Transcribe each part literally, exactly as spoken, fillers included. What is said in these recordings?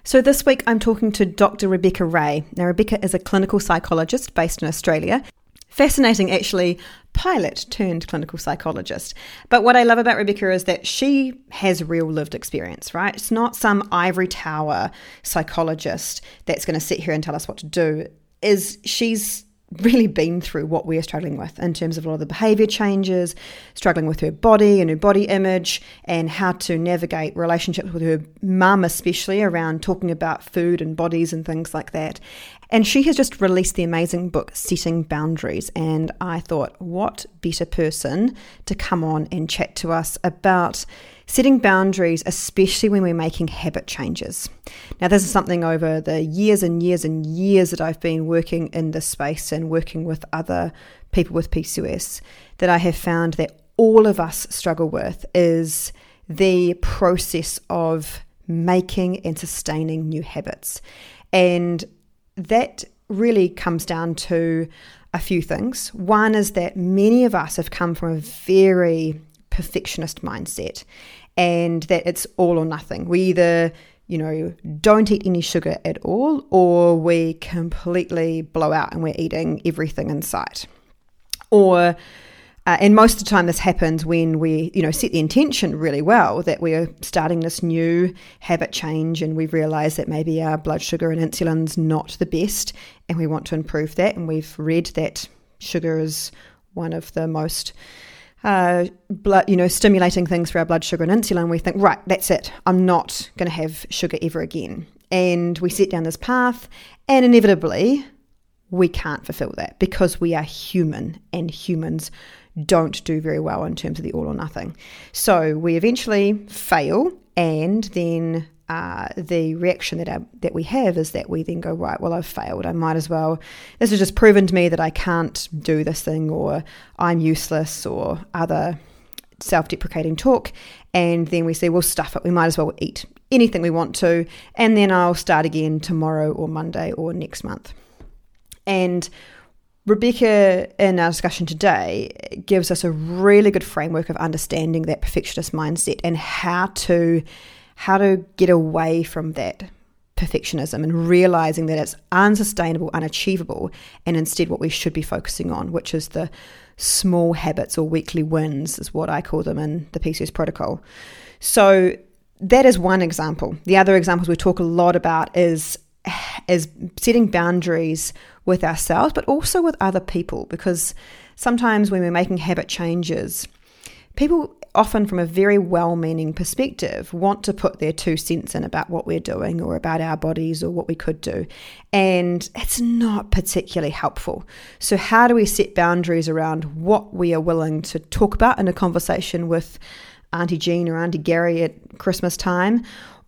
So this week I'm talking to Doctor Rebecca Ray. Now Rebecca is a clinical psychologist based in Australia. Fascinating, actually, pilot turned clinical psychologist. But what I love about Rebecca is that she has real lived experience, right? It's not some ivory tower psychologist that's going to sit here and tell us what to do. Is she's really been through what we're struggling with in terms of a lot of the behaviour changes, struggling with her body and her body image, and how to navigate relationships with her mum, especially around talking about food and bodies and things like that. And she has just released the amazing book, Setting Boundaries. And I thought, what better person to come on and chat to us about setting boundaries, especially when we're making habit changes. Now, this is something over the years and years and years that I've been working in this space and working with other people with P C O S that I have found that all of us struggle with is the process of making and sustaining new habits. And that really comes down to a few things. One is that many of us have come from a very perfectionist mindset, and that it's all or nothing. We either, you know, don't eat any sugar at all, or we completely blow out and we're eating everything in sight. Or, uh, and most of the time this happens when we, you know, set the intention really well that we're starting this new habit change, and we realize that maybe our blood sugar and insulin's not the best, and we want to improve that. And we've read that sugar is one of the most Uh, blood, you know, stimulating things for our blood sugar and insulin. We think, right, that's it. I'm not going to have sugar ever again. And we set down this path, and inevitably we can't fulfill that because we are human, and humans don't do very well in terms of the all or nothing. So we eventually fail, and then uh, the reaction that our, that we have is that we then go, right, well, I've failed. I might as well, this has just proven to me that I can't do this thing, or I'm useless, or other self-deprecating talk. And then we say, well, stuff it. We might as well eat anything we want to, and then I'll start again tomorrow or Monday or next month. And Rebecca, in our discussion today, gives us a really good framework of understanding that perfectionist mindset and how to how to get away from that perfectionism and realizing that it's unsustainable, unachievable, and instead what we should be focusing on, which is the small habits or weekly wins, is what I call them in the P C O S protocol. So that is one example. The other examples we talk a lot about is is setting boundaries with ourselves, but also with other people, because sometimes when we're making habit changes, people often from a very well-meaning perspective want to put their two cents in about what we're doing or about our bodies or what we could do. And it's not particularly helpful. So how do we set boundaries around what we are willing to talk about in a conversation with Auntie Jean or Auntie Gary at Christmas time,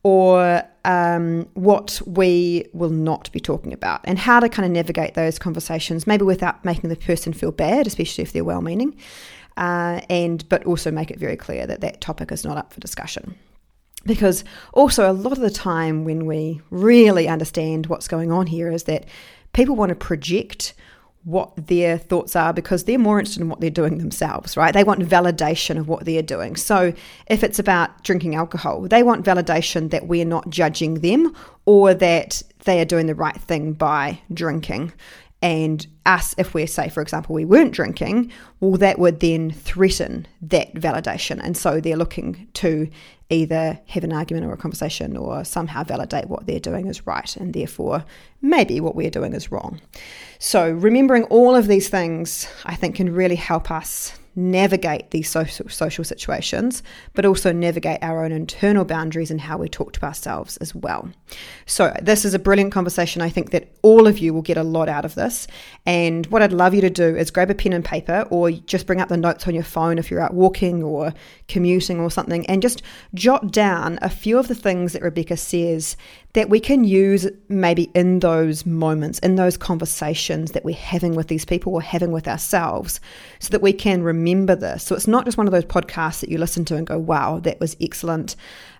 or um, what we will not be talking about, and how to kind of navigate those conversations, maybe without making the person feel bad, especially if they're well-meaning. Uh, and but also make it very clear that that topic is not up for discussion. Because also a lot of the time when we really understand what's going on here is that people want to project what their thoughts are because they're more interested in what they're doing themselves, right? They want validation of what they're doing. So if it's about drinking alcohol, they want validation that we're not judging them or that they are doing the right thing by drinking. And us, if we're, say, for example, we weren't drinking, well, that would then threaten that validation. And so they're looking to either have an argument or a conversation or somehow validate what they're doing is right, and therefore maybe what we're doing is wrong. So remembering all of these things, I think, can really help us navigate these social, social situations, but also navigate our own internal boundaries and how we talk to ourselves as well. So this is a brilliant conversation. I think that all of you will get a lot out of this. And what I'd love you to do is grab a pen and paper, or just bring up the notes on your phone if you're out walking or commuting or something, and just jot down a few of the things that Rebecca says that we can use maybe in those moments, in those conversations that we're having with these people or having with ourselves, so that we can remember this. So it's not just one of those podcasts that you listen to and go, wow, that was excellent.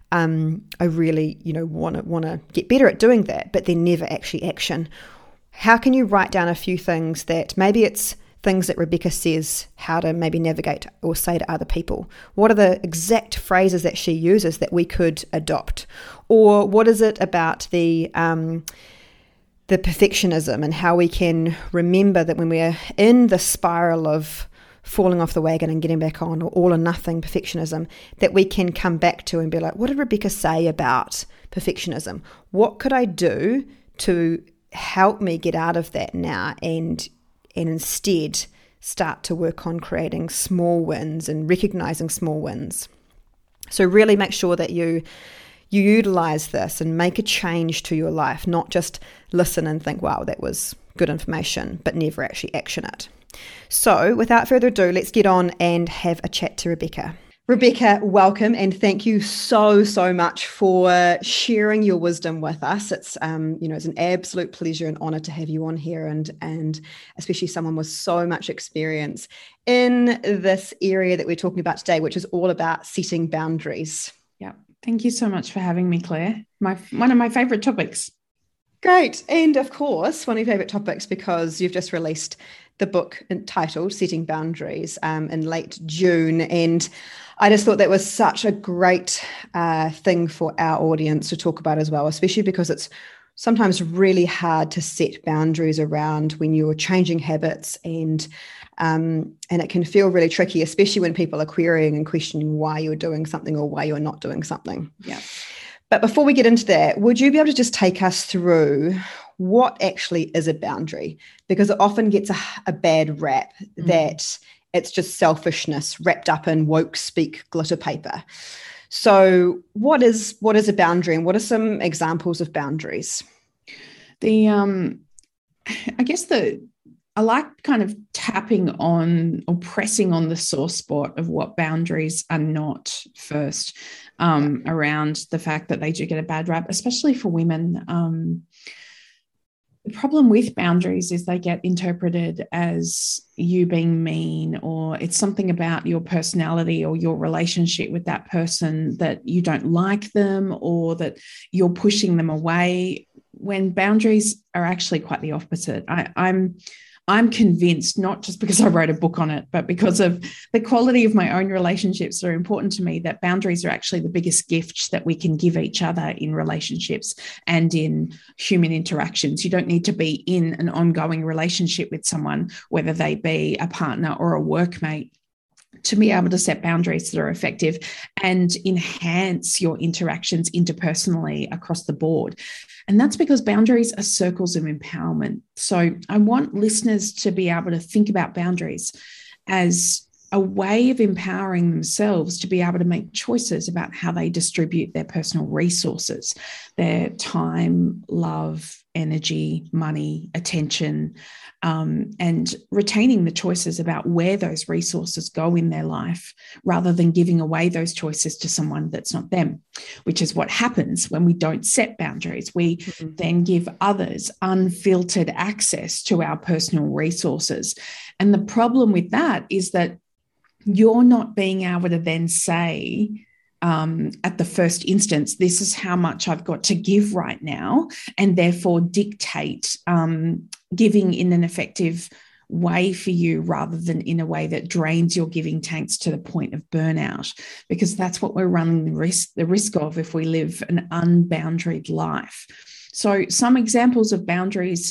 Um, I really, you know, want to want to get better at doing that, but then never actually action. How can you write down a few things that maybe it's things that Rebecca says how to maybe navigate or say to other people? What are the exact phrases that she uses that we could adopt? Or what is it about the um, the perfectionism and how we can remember that when we're in the spiral of falling off the wagon and getting back on, or all or nothing perfectionism, that we can come back to and be like, what did Rebecca say about perfectionism? What could I do to help me get out of that now and and instead start to work on creating small wins and recognizing small wins? So really make sure that you you utilize this and make a change to your life, not just listen and think, wow, that was good information, but never actually action it. So without further ado, let's get on and have a chat to Rebecca. Rebecca, welcome, and thank you so, so much for sharing your wisdom with us. It's, um, you know, it's an absolute pleasure and honor to have you on here, and and especially someone with so much experience in this area that we're talking about today, which is all about setting boundaries. Yeah, thank you so much for having me, Claire. My one of my favorite topics. Great, and of course, one of your favorite topics because you've just released the book entitled Setting Boundaries um, in late June. And I just thought that was such a great uh, thing for our audience to talk about as well, especially because it's sometimes really hard to set boundaries around when you're changing habits, and um, and it can feel really tricky, especially when people are querying and questioning why you're doing something or why you're not doing something. Yeah. But before we get into that, would you be able to just take us through what actually is a boundary? Because it often gets a, a bad rap mm. that it's just selfishness wrapped up in woke speak glitter paper. So what is what is a boundary, and what are some examples of boundaries? The um, I guess the I like kind of tapping on or pressing on the sore spot of what boundaries are not first, um, yeah. around the fact that they do get a bad rap, especially for women. Um, the problem with boundaries is they get interpreted as you being mean, or it's something about your personality or your relationship with that person that you don't like them, or that you're pushing them away, when boundaries are actually quite the opposite. I, I'm I'm convinced, not just because I wrote a book on it, but because of the quality of my own relationships that are important to me, that boundaries are actually the biggest gift that we can give each other in relationships and in human interactions. You don't need to be in an ongoing relationship with someone, whether they be a partner or a workmate, to be able to set boundaries that are effective and enhance your interactions interpersonally across the board. And that's because boundaries are circles of empowerment. So I want listeners to be able to think about boundaries as a way of empowering themselves to be able to make choices about how they distribute their personal resources, their time, love, energy, money, attention, um, and retaining the choices about where those resources go in their life, rather than giving away those choices to someone that's not them, which is what happens when we don't set boundaries. We mm-hmm. then give others unfiltered access to our personal resources. And the problem with that is that you're not being able to then say, um, at the first instance, this is how much I've got to give right now, and therefore dictate um, giving in an effective way for you, rather than in a way that drains your giving tanks to the point of burnout, because that's what we're running the risk, the risk of if we live an unboundaried life. So some examples of boundaries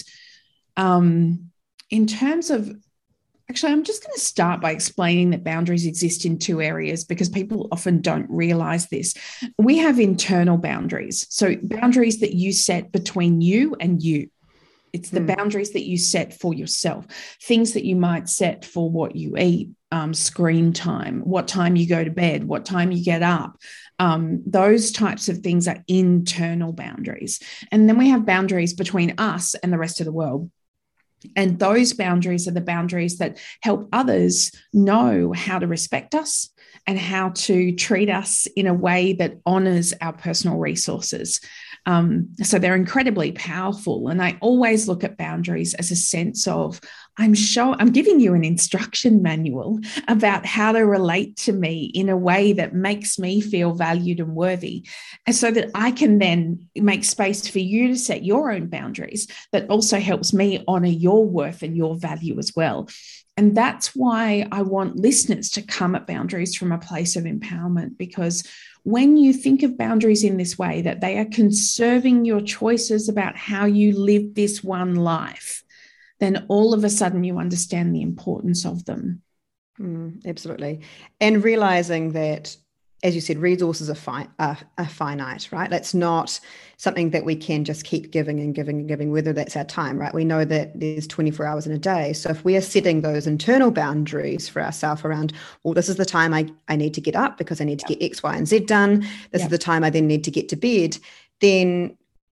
um, in terms of Actually, I'm just going to start by explaining that boundaries exist in two areas, because people often don't realize this. We have internal boundaries. So boundaries that you set between you and you. It's the mm. boundaries that you set for yourself, things that you might set for what you eat, um, screen time, what time you go to bed, what time you get up. Um, those types of things are internal boundaries. And then we have boundaries between us and the rest of the world. And those boundaries are the boundaries that help others know how to respect us and how to treat us in a way that honors our personal resources. Um, so they're incredibly powerful. And I always look at boundaries as a sense of, I'm show, I'm giving you an instruction manual about how to relate to me in a way that makes me feel valued and worthy. And so that I can then make space for you to set your own boundaries that also helps me honor your worth and your value as well. And that's why I want listeners to come at boundaries from a place of empowerment, because when you think of boundaries in this way, that they are conserving your choices about how you live this one life, then all of a sudden you understand the importance of them. Mm, absolutely. And realizing that, as you said, resources are, fi- are, are finite, right? That's not something that we can just keep giving and giving and giving, whether that's our time, right? We know that there's twenty-four hours in a day. So if we are setting those internal boundaries for ourselves around, well, this is the time I, I need to get up because I need to get X, Y, and Z done. This Yep. is the time I then need to get to bed. Then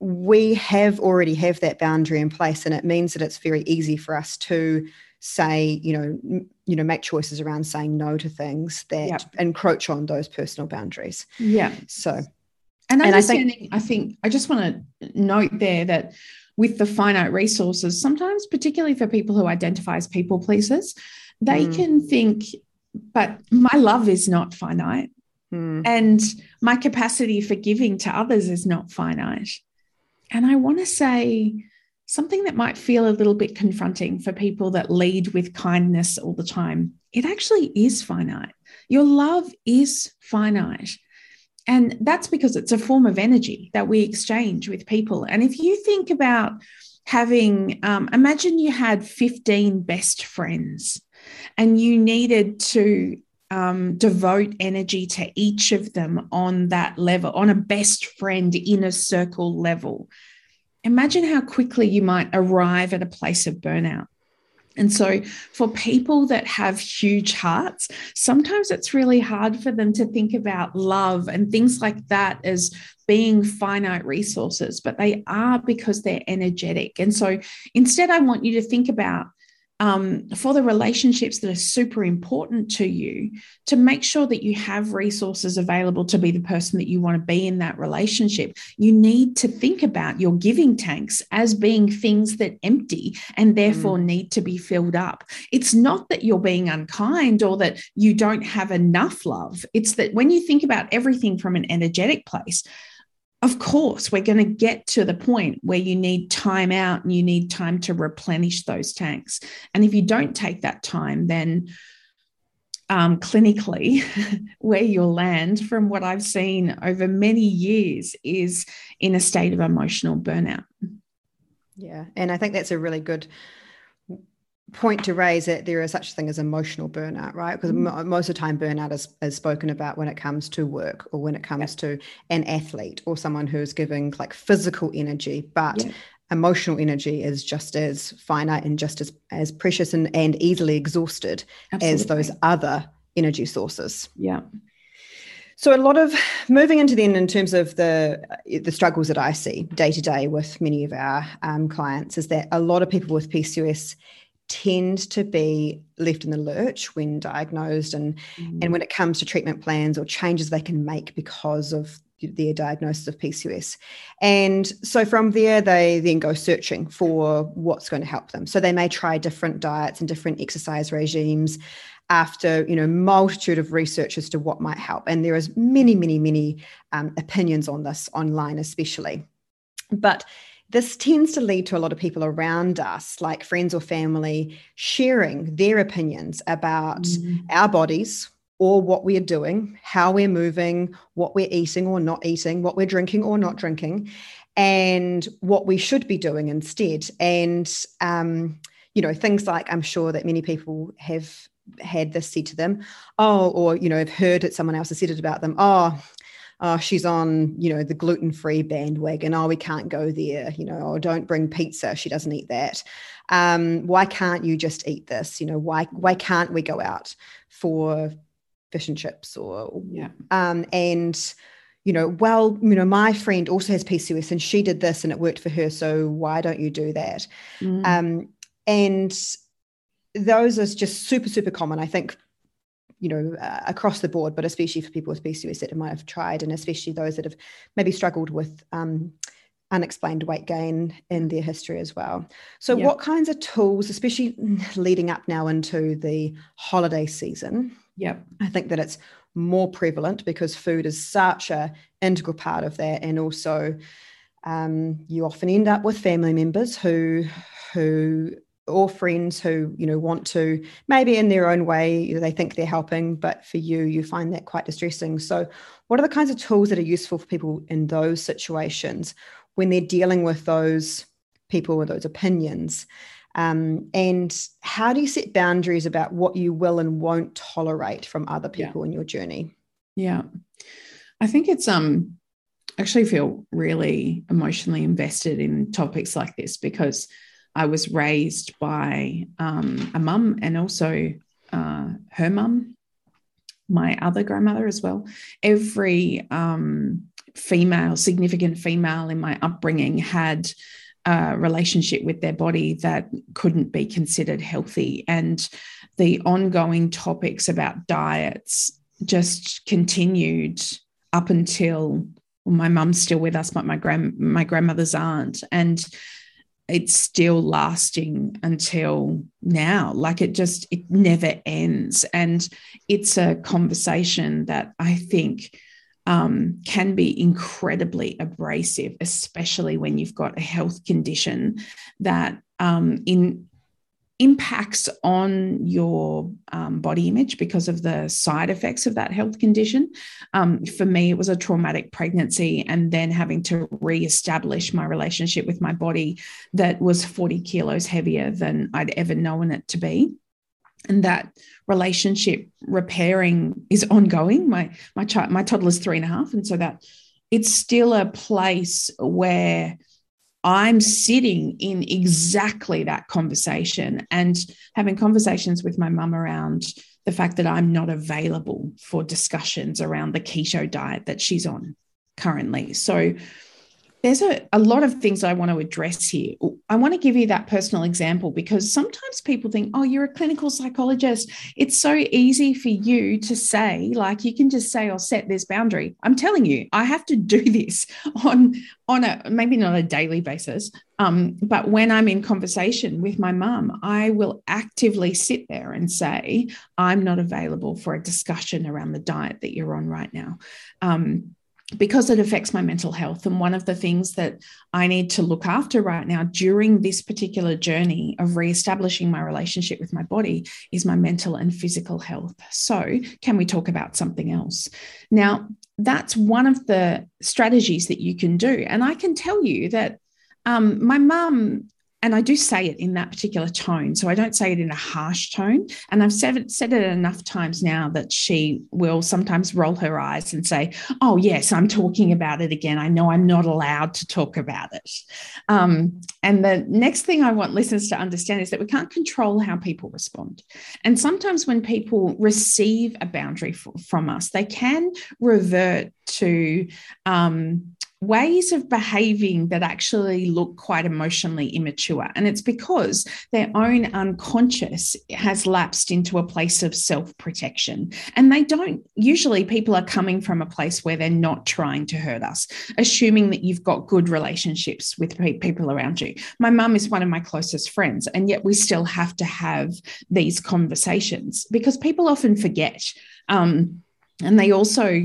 we have already have that boundary in place. And it means that it's very easy for us to say, you know, m- you know, make choices around saying no to things that Yep. encroach on those personal boundaries. Yeah. So, and understanding, and I think, I think I just want to note there that with the finite resources, sometimes, particularly for people who identify as people pleasers, they mm, can think, but my love is not finite. mm, And my capacity for giving to others is not finite. And I want to say something that might feel a little bit confronting for people that lead with kindness all the time. It actually is finite. Your love is finite. And that's because it's a form of energy that we exchange with people. And if you think about having, um, imagine you had fifteen best friends and you needed to um, devote energy to each of them on that level, on a best friend inner circle level. Imagine how quickly you might arrive at a place of burnout. And so for people that have huge hearts, sometimes it's really hard for them to think about love and things like that as being finite resources, but they are because they're energetic. And so instead, I want you to think about Um, for the relationships that are super important to you, to make sure that you have resources available to be the person that you want to be in that relationship. You need to think about your giving tanks as being things that empty and therefore mm. need to be filled up. It's not that you're being unkind or that you don't have enough love. It's that when you think about everything from an energetic place, of course, we're going to get to the point where you need time out and you need time to replenish those tanks. And if you don't take that time, then um, clinically, where you'll land, from what I've seen over many years, is in a state of emotional burnout. Yeah. And I think that's a really good point to raise, that there is such a thing as emotional burnout, right? Because mm. most of the time burnout is, is spoken about when it comes to work or when it comes yeah. to an athlete or someone who's giving like physical energy, but yeah. emotional energy is just as finite and just as, as precious and, and easily exhausted Absolutely. As those other energy sources. Yeah. So a lot of moving into then in terms of the the struggles that I see day to day with many of our um, clients is that a lot of people with P C O S tend to be left in the lurch when diagnosed and, mm. and when it comes to treatment plans or changes they can make because of their diagnosis of P C O S. And so from there, they then go searching for what's going to help them. So they may try different diets and different exercise regimes after, you know, multitude of research as to what might help. And there is many, many, many um, opinions on this online, especially. But this tends to lead to a lot of people around us, like friends or family, sharing their opinions about mm. our bodies or what we're doing, how we're moving, what we're eating or not eating, what we're drinking or not drinking, and what we should be doing instead. And, um, you know, things like, I'm sure that many people have had this said to them, oh, or, you know, have heard that someone else has said it about them, oh, Oh, she's on, you know, the gluten-free bandwagon. Oh, we can't go there. You know, oh, don't bring pizza. She doesn't eat that. Um, why can't you just eat this? You know, why why can't we go out for fish and chips? Or yeah. Um, and you know, well, you know, my friend also has P C O S and she did this and it worked for her. So why don't you do that? Mm. Um, and those are just super super common, I think. You know, uh, across the board, but especially for people with P C O S that might have tried, and especially those that have maybe struggled with um, unexplained weight gain in their history as well. So yep. what kinds of tools, especially leading up now into the holiday season, Yep. I think that it's more prevalent because food is such an integral part of that. And also um, you often end up with family members who, who or friends who, you know, want to, maybe in their own way, you know, they think they're helping, but for you, you find that quite distressing. So what are the kinds of tools that are useful for people in those situations when they're dealing with those people with those opinions? Um, and how do you set boundaries about what you will and won't tolerate from other people yeah. in your journey? Yeah. I think it's, um, I actually feel really emotionally invested in topics like this because I was raised by um, a mum and also uh, her mum, my other grandmother as well. Every um, female, significant female in my upbringing had a relationship with their body that couldn't be considered healthy. And the ongoing topics about diets just continued up until well, my mum's still with us, but my grand my grandmothers aren't. And it's still lasting until now. Like it just, it never ends. And it's a conversation that I think um, can be incredibly abrasive, especially when you've got a health condition that um, in impacts on your um, body image because of the side effects of that health condition. Um, for me, it was a traumatic pregnancy and then having to reestablish my relationship with my body that was forty kilos heavier than I'd ever known it to be. And that relationship repairing is ongoing. My my child, my toddler's three and a half. And so that it's still a place where I'm sitting in exactly that conversation and having conversations with my mum around the fact that I'm not available for discussions around the keto diet that she's on currently. So there's a, a lot of things I want to address here. I want to give you that personal example because sometimes people think, oh, you're a clinical psychologist. It's so easy for you to say, like, you can just say or set this boundary. I'm telling you, I have to do this on, on a, maybe not a daily basis, um, but when I'm in conversation with my mum, I will actively sit there and say, I'm not available for a discussion around the diet that you're on right now. Um, because it affects my mental health. And one of the things that I need to look after right now during this particular journey of reestablishing my relationship with my body is my mental and physical health. So can we talk about something else? Now, that's one of the strategies that you can do. And I can tell you that um, my mum, and I do say it in that particular tone, so I don't say it in a harsh tone. And I've said it, said it enough times now that she will sometimes roll her eyes and say, oh, yes, I'm talking about it again. I know I'm not allowed to talk about it. Um, and the next thing I want listeners to understand is that we can't control how people respond. And sometimes when people receive a boundary f- from us, they can revert to um, ways of behaving that actually look quite emotionally immature. And it's because their own unconscious has lapsed into a place of self-protection. And they don't, usually people are coming from a place where they're not trying to hurt us, assuming that you've got good relationships with people around you. My mum is one of my closest friends, and yet we still have to have these conversations because people often forget. Um, and they also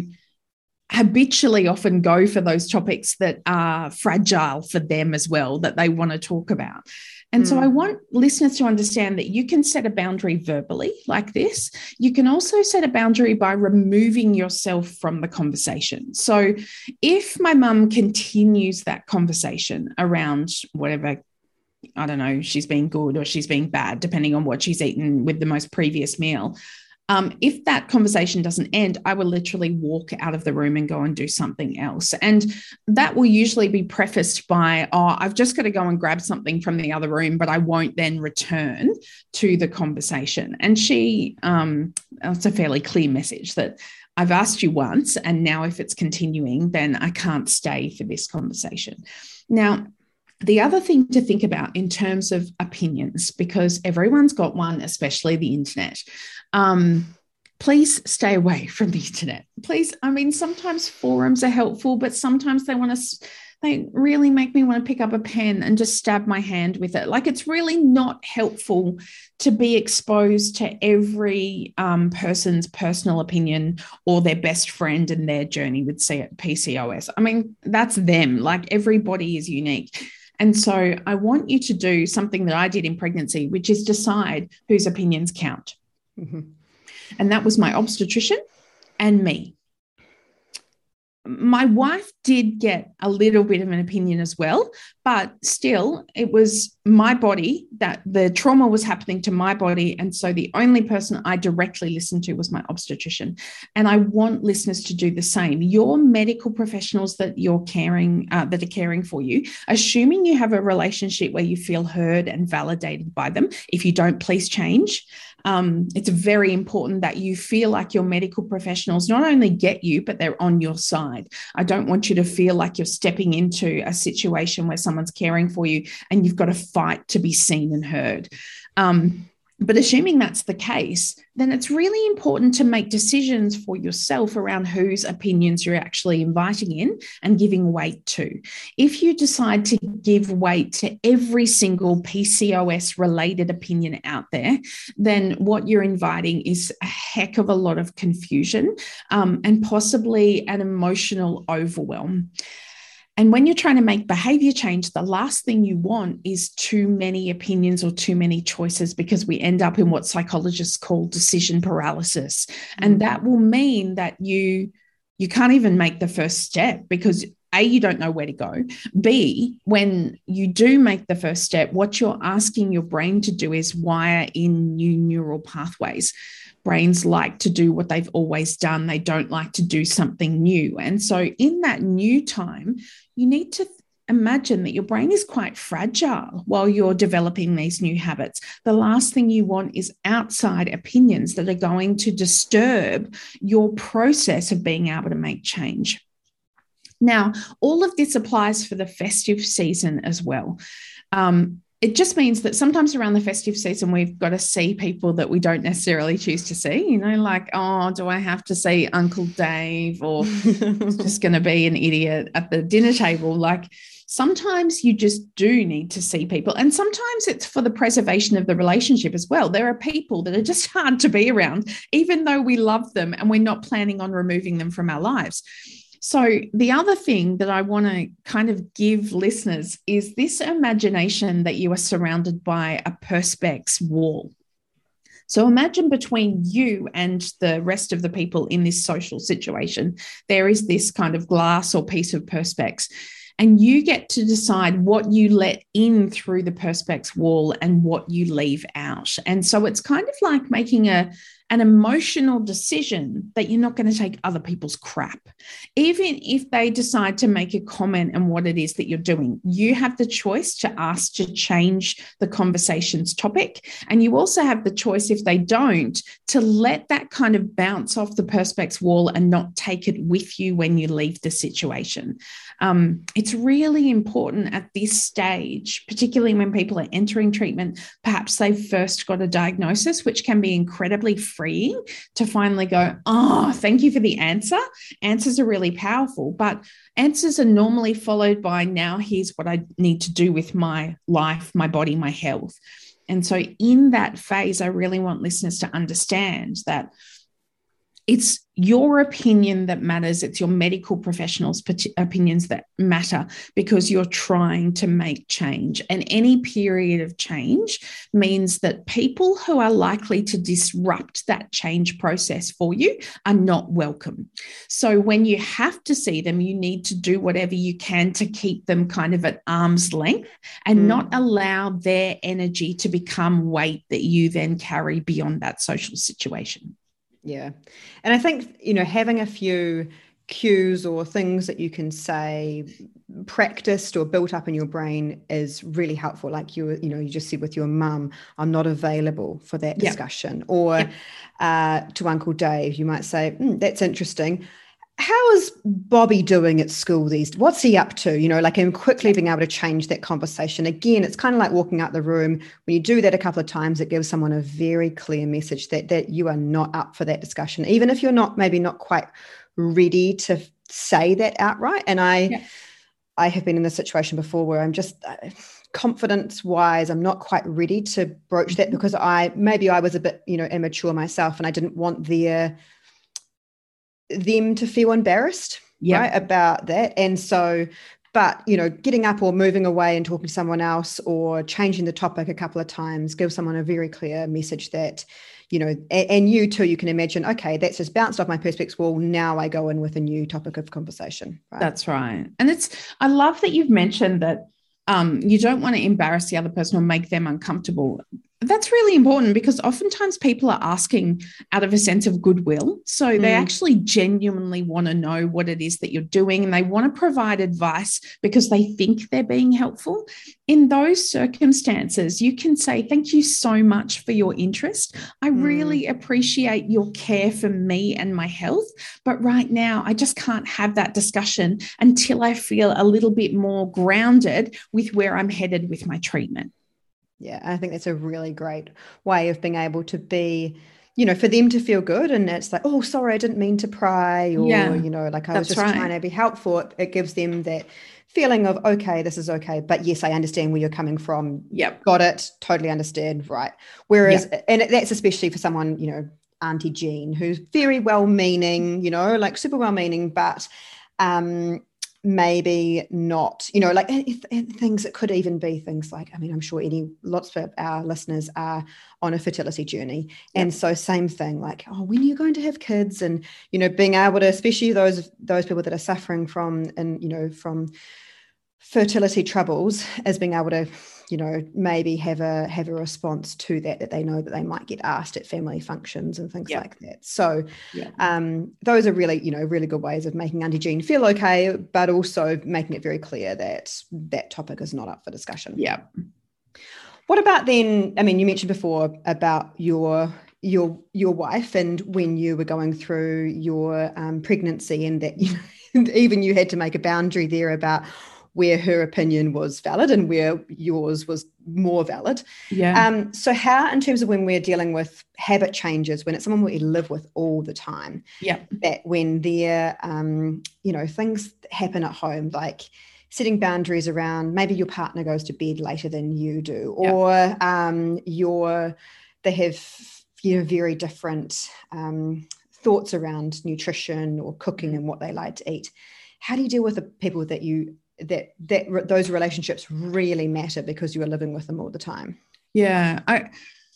habitually often go for those topics that are fragile for them as well, that they want to talk about. And mm. so I want listeners to understand that you can set a boundary verbally like this. You can also set a boundary by removing yourself from the conversation. So if my mum continues that conversation around whatever, I don't know, she's being good or she's being bad, depending on what she's eaten with the most previous meal, Um, if that conversation doesn't end, I will literally walk out of the room and go and do something else. And that will usually be prefaced by, oh, I've just got to go and grab something from the other room, but I won't then return to the conversation. And she, um, it's a fairly clear message that I've asked you once, and now if it's continuing, then I can't stay for this conversation. Now, the other thing to think about in terms of opinions, because everyone's got one, especially the internet, um, please stay away from the internet. Please, I mean, sometimes forums are helpful, but sometimes they want to, they really make me want to pick up a pen and just stab my hand with it. Like, it's really not helpful to be exposed to every um, person's personal opinion or their best friend and their journey with P C O S. I mean, that's them. Like, everybody is unique. And so I want you to do something that I did in pregnancy, which is decide whose opinions count. Mm-hmm. And that was my obstetrician and me. My wife did get a little bit of an opinion as well, but still it was my body, that the trauma was happening to my body. And so the only person I directly listened to was my obstetrician. And I want listeners to do the same. Your medical professionals that you're caring, uh, that are caring for you, assuming you have a relationship where you feel heard and validated by them. If you don't, please change. Um, it's very important that you feel like your medical professionals not only get you, but they're on your side. I don't want you to feel like you're stepping into a situation where someone's caring for you and you've got to fight to be seen and heard. Um, But assuming that's the case, then it's really important to make decisions for yourself around whose opinions you're actually inviting in and giving weight to. If you decide to give weight to every single P C O S related opinion out there, then what you're inviting is a heck of a lot of confusion um, and possibly an emotional overwhelm. And when you're trying to make behavior change, the last thing you want is too many opinions or too many choices, because we end up in what psychologists call decision paralysis. Mm-hmm. And that will mean that you, you can't even make the first step because A, you don't know where to go. B, when you do make the first step, what you're asking your brain to do is wire in new neural pathways. Brains like to do what they've always done. They don't like to do something new. And so in that new time, you need to imagine that your brain is quite fragile while you're developing these new habits. The last thing you want is outside opinions that are going to disturb your process of being able to make change. Now, all of this applies for the festive season as well. Um, It just means that sometimes around the festive season, we've got to see people that we don't necessarily choose to see, you know, like, oh, do I have to see Uncle Dave, or it's just going to be an idiot at the dinner table? Like, sometimes you just do need to see people. And sometimes it's for the preservation of the relationship as well. There are people that are just hard to be around, even though we love them and we're not planning on removing them from our lives. So the other thing that I want to kind of give listeners is this imagination that you are surrounded by a Perspex wall. So imagine between you and the rest of the people in this social situation, there is this kind of glass or piece of Perspex, and you get to decide what you let in through the Perspex wall and what you leave out. And so it's kind of like making a an emotional decision that you're not going to take other people's crap. Even if they decide to make a comment on what it is that you're doing, you have the choice to ask to change the conversation's topic. And you also have the choice, if they don't, to let that kind of bounce off the Perspex wall and not take it with you when you leave the situation. Um, it's really important at this stage, particularly when people are entering treatment, perhaps they've first got a diagnosis, which can be incredibly freeing to finally go, oh, thank you for the answer. Answers are really powerful, but answers are normally followed by, now here's what I need to do with my life, my body, my health. And so in that phase, I really want listeners to understand that it's your opinion that matters. It's your medical professionals' opinions that matter, because you're trying to make change. And any period of change means that people who are likely to disrupt that change process for you are not welcome. So when you have to see them, you need to do whatever you can to keep them kind of at arm's length and mm. not allow their energy to become weight that you then carry beyond that social situation. Yeah. And I think, you know, having a few cues or things that you can say practiced or built up in your brain is really helpful. Like you, you know, you just said with your mum, I'm not available for that discussion. Yep. Or yep. Uh, to Uncle Dave, you might say, mm, that's interesting. How is Bobby doing at school these days? What's he up to? You know, like, and quickly being able to change that conversation. Again, it's kind of like walking out the room. When you do that a couple of times, it gives someone a very clear message that that you are not up for that discussion, even if you're not maybe not quite ready to say that outright. And I, yeah. I have been in this situation before where I'm just uh, confidence-wise, I'm not quite ready to broach that, because I maybe I was a bit, you know, immature myself, and I didn't want their them to feel embarrassed, yeah. right, about that. And so, But, you know, getting up or moving away and talking to someone else or changing the topic a couple of times gives someone a very clear message that, you know, and, and you too, you can imagine, okay, that's just bounced off my perspex wall. Now I go in with a new topic of conversation. Right? That's right. And it's, I love that you've mentioned that um, you don't want to embarrass the other person or make them uncomfortable. That's really important because oftentimes people are asking out of a sense of goodwill. So they mm. actually genuinely want to know what it is that you're doing, and they want to provide advice because they think they're being helpful. In those circumstances, you can say, thank you so much for your interest. I mm. really appreciate your care for me and my health. But right now, I just can't have that discussion until I feel a little bit more grounded with where I'm headed with my treatment. Yeah, I think that's a really great way of being able to be, you know, for them to feel good. And it's like, oh, sorry, I didn't mean to pry, or, yeah, you know, like I was just right. trying to be helpful. It, it gives them that feeling of, okay, this is okay. But yes, I understand where you're coming from. Yep. Got it. Totally understand. Right. Whereas, yep. and that's especially for someone, you know, Auntie Jean, who's very well-meaning, you know, like super well-meaning, but um, maybe not, you know, like things that could even be things like, I mean, I'm sure any lots of our listeners are on a fertility journey. Yep. And so same thing, like, oh, when are you going to have kids? And, you know, being able to, especially those, those people that are suffering from, and, you know, from fertility troubles, as being able to, you know, maybe have a have a response to that, that they know that they might get asked at family functions and things yep. like that. So yep. um, those are really, you know, really good ways of making Auntie Jean feel okay, but also making it very clear that that topic is not up for discussion. Yeah. What about then, I mean, you mentioned before about your your your wife and when you were going through your um, pregnancy, and that you even you had to make a boundary there about where her opinion was valid and where yours was more valid. Yeah. Um, so how, in terms of when we're dealing with habit changes, when it's someone we live with all the time, yeah, that when there, um, you know, things happen at home, like setting boundaries around maybe your partner goes to bed later than you do, or yeah. um, your, they have, you know, very different um, thoughts around nutrition or cooking and what they like to eat. How do you deal with the people that you that that those relationships really matter because you are living with them all the time? Yeah, I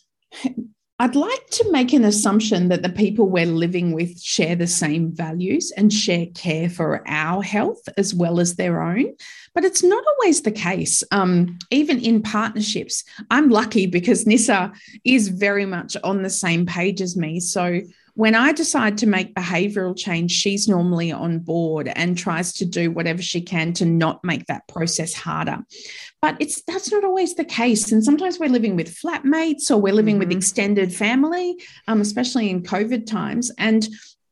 I'd like to make an assumption that the people we're living with share the same values and share care for our health as well as their own, but it's not always the case. Um, even in partnerships, I'm lucky because Nissa is very much on the same page as me. So when I decide to make behavioural change, she's normally on board and tries to do whatever she can to not make that process harder. But it's that's not always the case. And sometimes we're living with flatmates or we're living mm-hmm. with extended family, um, especially in COVID times. And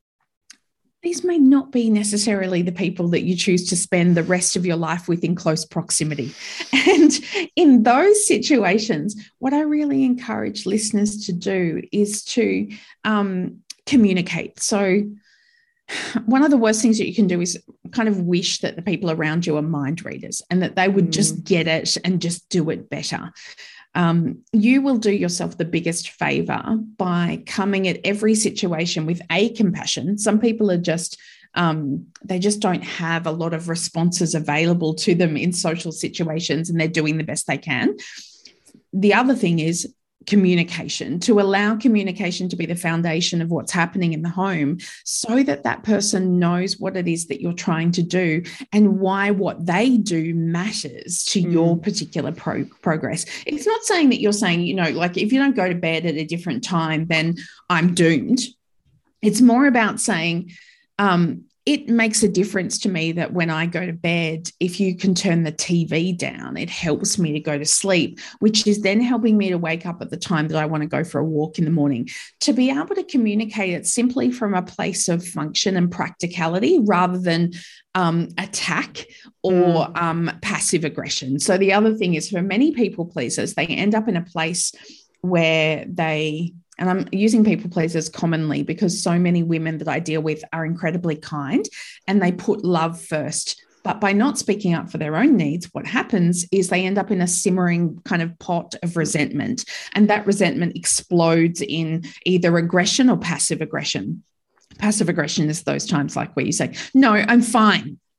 these may not be necessarily the people that you choose to spend the rest of your life with in close proximity. And in those situations, what I really encourage listeners to do is to um, communicate. So one of the worst things that you can do is kind of wish that the people around you are mind readers and that they would mm. just get it and just do it better. Um, you will do yourself the biggest favor by coming at every situation with a compassion. Some people are just, um, they just don't have a lot of responses available to them in social situations and they're doing the best they can. The other thing is communication, to allow communication to be the foundation of what's happening in the home so that that person knows what it is that you're trying to do and why what they do matters to mm. your particular pro- progress. It's not saying that you're saying, you know, like if you don't go to bed at a different time, then I'm doomed. It's more about saying, um, it makes a difference to me that when I go to bed, if you can turn the T V down, it helps me to go to sleep, which is then helping me to wake up at the time that I want to go for a walk in the morning. To be able to communicate it simply from a place of function and practicality rather than um, attack or mm. um, passive aggression. So the other thing is for many people pleasers, they end up in a place where they... And I'm using people pleasers commonly because so many women that I deal with are incredibly kind and they put love first. But by not speaking up for their own needs, what happens is they end up in a simmering kind of pot of resentment. And that resentment explodes in either aggression or passive aggression. Passive aggression is those times like where you say, no, I'm fine.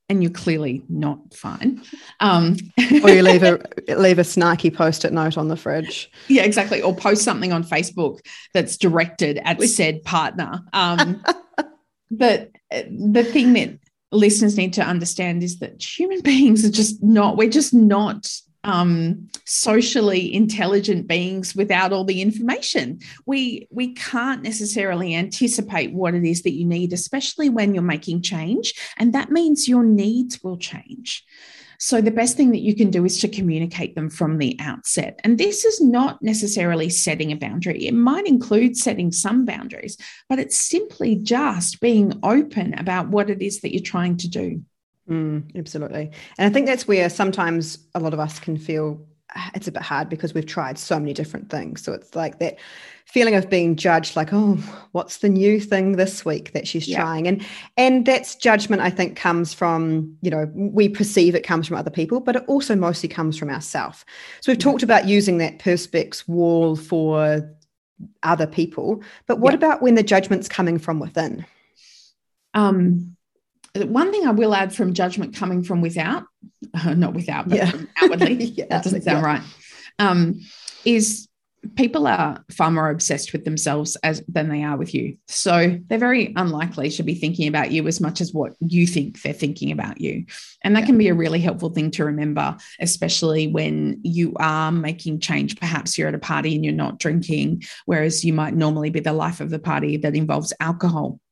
and you're clearly not fine. Um, or you leave a leave a snarky post-it note on the fridge. Yeah, exactly. Or post something on Facebook that's directed at said partner. Um, but the thing that listeners need to understand is that human beings are just not, we're just not um, socially intelligent beings without all the information. We, we can't necessarily anticipate what it is that you need, especially when you're making change. And that means your needs will change. So the best thing that you can do is to communicate them from the outset. And this is not necessarily setting a boundary. It might include setting some boundaries, but it's simply just being open about what it is that you're trying to do. Mm, absolutely. And I think that's where sometimes a lot of us can feel it's a bit hard because we've tried so many different things. So it's like that feeling of being judged, like, oh, what's the new thing this week that she's yeah. trying? And and that's judgment, I think, comes from, you know, we perceive it comes from other people, but it also mostly comes from ourselves. So we've yeah. talked about using that Perspex wall for other people, but what yeah. about when the judgment's coming from within? Um, one thing I will add from judgment coming from without, uh, not without, but yeah. from outwardly, yeah, that doesn't sound yeah. right, um, is people are far more obsessed with themselves as than they are with you. So they're very unlikely to be thinking about you as much as what you think they're thinking about you. And that yeah. can be a really helpful thing to remember, especially when you are making change. Perhaps you're at a party and you're not drinking, whereas you might normally be the life of the party that involves alcohol.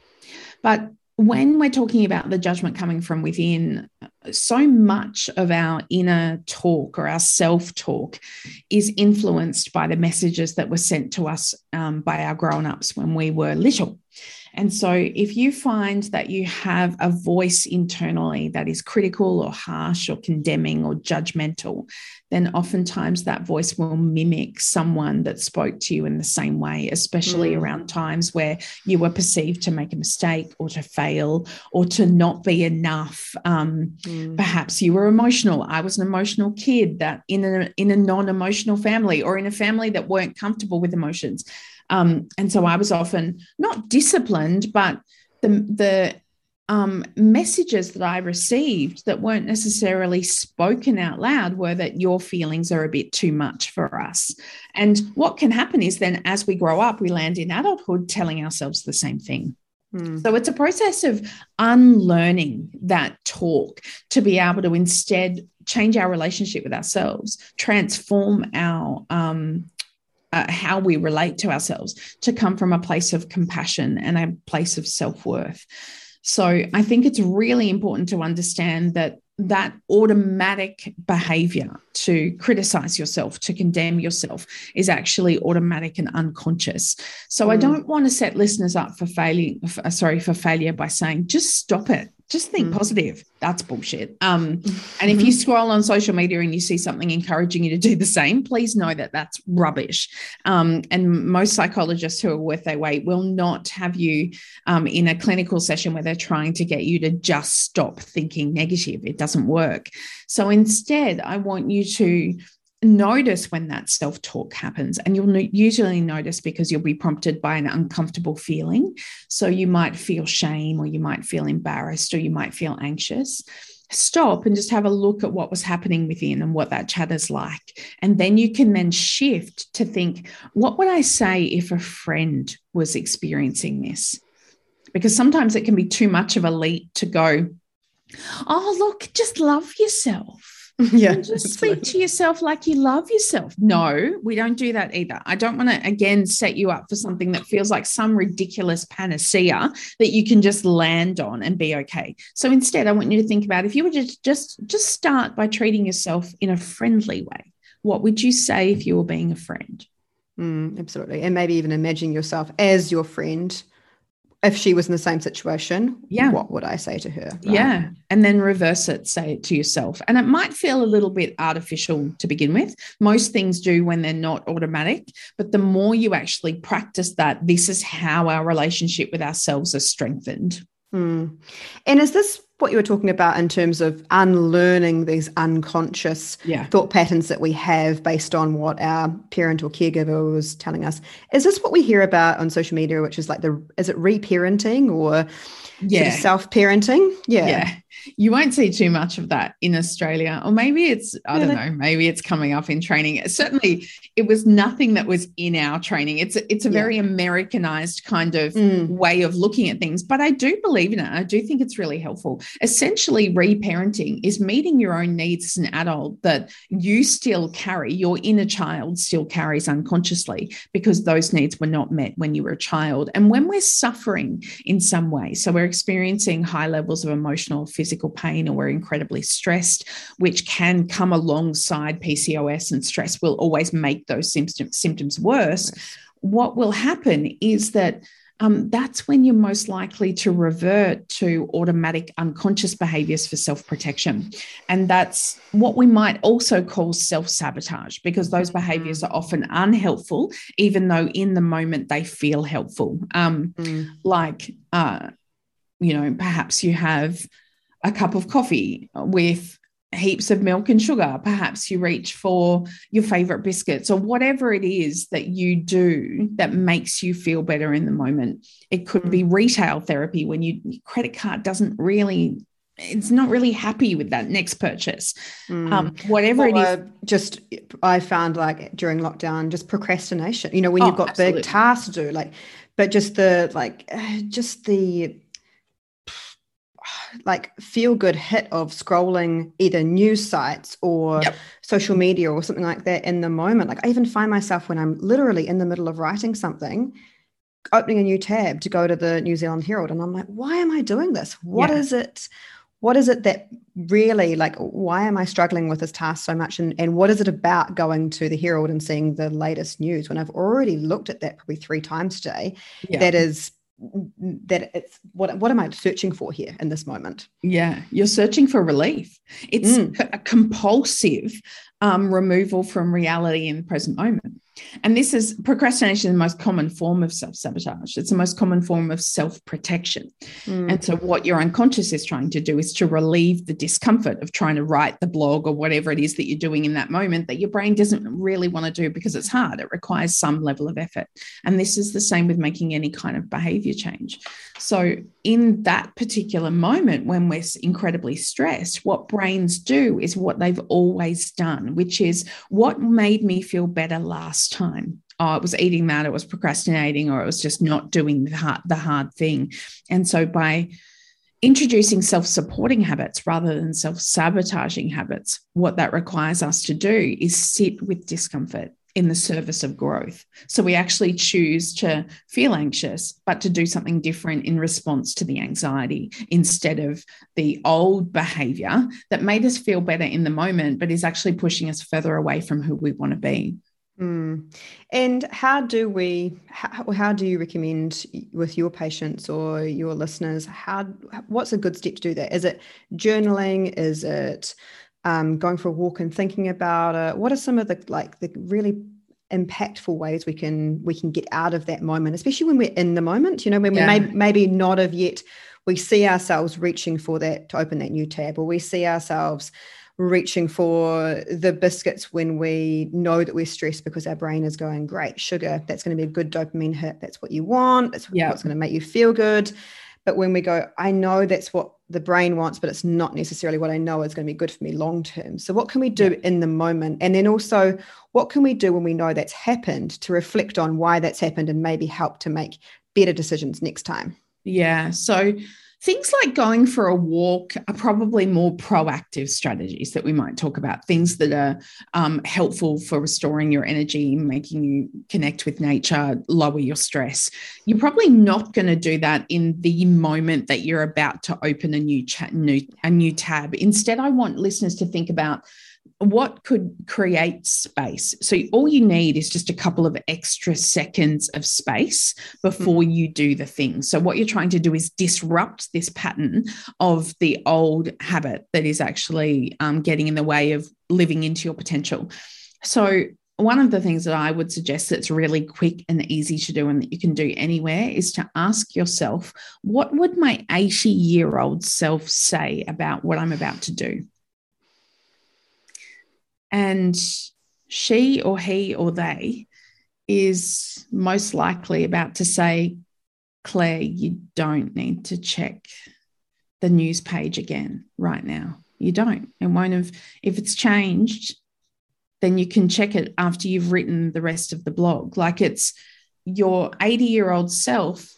But when we're talking about the judgment coming from within, so much of our inner talk or our self-talk is influenced by the messages that were sent to us um, by our grown-ups when we were little. And so if you find that you have a voice internally that is critical or harsh or condemning or judgmental, then oftentimes that voice will mimic someone that spoke to you in the same way, especially mm. around times where you were perceived to make a mistake or to fail or to not be enough. Um, mm. Perhaps you were emotional. I was an emotional kid that in a, in a non-emotional family or in a family that weren't comfortable with emotions. Um, and so I was often not disciplined, but the, the um, messages that I received that weren't necessarily spoken out loud were that your feelings are a bit too much for us. And what can happen is then as we grow up, we land in adulthood telling ourselves the same thing. Hmm. So it's a process of unlearning that talk to be able to instead change our relationship with ourselves, transform our um Uh, how we relate to ourselves to come from a place of compassion and a place of self-worth. So I think it's really important to understand that that automatic behavior to criticize yourself, to condemn yourself is actually automatic and unconscious. So mm. I don't want to set listeners up for failure, for, sorry, for failure by saying, just stop it. Just think mm. positive. That's bullshit. Um, and if you scroll on social media and you see something encouraging you to do the same, please know that that's rubbish. Um, and most psychologists who are worth their weight will not have you um, in a clinical session where they're trying to get you to just stop thinking negative. It doesn't work. So instead, I want you to notice when that self-talk happens, and you'll usually notice because you'll be prompted by an uncomfortable feeling. So you might feel shame, or you might feel embarrassed, or you might feel anxious. Stop and just have a look at what was happening within and what that chatter's like. And then you can then shift to think, what would I say if a friend was experiencing this? Because sometimes it can be too much of a leap to go, oh, look, just love yourself. Yeah, and just speak to yourself like you love yourself. No, we don't do that either. I don't want to, again, set you up for something that feels like some ridiculous panacea that you can just land on and be okay. So instead, I want you to think about if you were to just, just start by treating yourself in a friendly way. What would you say if you were being a friend? Mm, absolutely. And maybe even imagine yourself as your friend. If she was in the same situation, yeah. what would I say to her? Right? Yeah. And then reverse it, say it to yourself. And it might feel a little bit artificial to begin with. Most things do when they're not automatic. But the more you actually practice that, this is how our relationship with ourselves is strengthened. Mm. And is this what you were talking about in terms of unlearning these unconscious yeah. thought patterns that we have based on what our parent or caregiver was telling us. Is this what we hear about on social media, which is like the, is it re-parenting or yeah. sort of self-parenting? Yeah. Yeah. You won't see too much of that in Australia, or maybe it's, I really? don't know, maybe it's coming up in training. Certainly it was nothing that was in our training. It's a, it's a yeah. very Americanized kind of mm. way of looking at things, but I do believe in it. I do think it's really helpful. Essentially, re-parenting is meeting your own needs as an adult that you still carry, your inner child still carries unconsciously, because those needs were not met when you were a child. And when we're suffering in some way, so we're experiencing high levels of emotional, physical pain, or we're incredibly stressed, which can come alongside P C O S, and stress will always make those symptoms, symptoms worse. Yes. What will happen is that um, that's when you're most likely to revert to automatic unconscious behaviors for self-protection. And that's what we might also call self-sabotage, because those behaviors are often unhelpful, even though in the moment they feel helpful. Um, mm. Like, uh, you know, perhaps you have a cup of coffee with heaps of milk and sugar. Perhaps you reach for your favorite biscuits, or whatever it is that you do that makes you feel better in the moment. It could be retail therapy when you, your credit card doesn't really, it's not really happy with that next purchase. Mm. Um, whatever or it is. Just, I found like during lockdown, just procrastination, you know, when oh, you've got absolutely. big tasks to do, like, but just the, like, just the, like feel good hit of scrolling either news sites or yep. social media or something like that in the moment. Like I even find myself when I'm literally in the middle of writing something, opening a new tab to go to the New Zealand Herald. And I'm like, why am I doing this? What yeah. is it? What is it that really, like, why am I struggling with this task so much? And, and what is it about going to the Herald and seeing the latest news when I've already looked at that probably three times today? Yeah. That is that it's what what am I searching for here in this moment? Yeah, you're searching for relief. It's mm. a compulsive um, removal from reality in the present moment. And this is procrastination, the most common form of self-sabotage. It's the most common form of self-protection. Mm. And so what your unconscious is trying to do is to relieve the discomfort of trying to write the blog or whatever it is that you're doing in that moment that your brain doesn't really want to do because it's hard. It requires some level of effort. And this is the same with making any kind of behavior change. So in that particular moment, when we're incredibly stressed, what brains do is what they've always done, which is what made me feel better last time. Oh, it was eating that, it was procrastinating, or it was just not doing the hard, the hard thing. And so by introducing self-supporting habits rather than self-sabotaging habits, what that requires us to do is sit with discomfort in the service of growth. So we actually choose to feel anxious, but to do something different in response to the anxiety instead of the old behavior that made us feel better in the moment, but is actually pushing us further away from who we want to be. Mm. And how do we, how, how do you recommend with your patients or your listeners, how, what's a good step to do that? Is it journaling? Is it um, going for a walk and thinking about it? What are some of the, like the really impactful ways we can, we can get out of that moment, especially when we're in the moment, you know, when yeah. we may, maybe not have yet, we see ourselves reaching for that, to open that new tab, or we see ourselves reaching for the biscuits when we know that we're stressed because our brain is going, great, sugar, that's going to be a good dopamine hit. That's what you want. That's yeah. what's going to make you feel good. But when we go, I know that's what the brain wants, but it's not necessarily what I know is going to be good for me long term. So what can we do yeah. in the moment? And then also, what can we do when we know that's happened to reflect on why that's happened and maybe help to make better decisions next time? Yeah. So things like going for a walk are probably more proactive strategies that we might talk about, things that are um, helpful for restoring your energy, making you connect with nature, lower your stress. You're probably not going to do that in the moment that you're about to open a new, chat, new, a new tab. Instead, I want listeners to think about what could create space. So all you need is just a couple of extra seconds of space before mm-hmm. you do the thing. So what you're trying to do is disrupt this pattern of the old habit that is actually um, getting in the way of living into your potential. So one of the things that I would suggest that's really quick and easy to do and that you can do anywhere is to ask yourself, what would my eighty-year-old self say about what I'm about to do? And she or he or they is most likely about to say, Claire, you don't need to check the news page again right now. You don't. It won't have, if it's changed, then you can check it after you've written the rest of the blog. Like, it's your eighty-year-old self,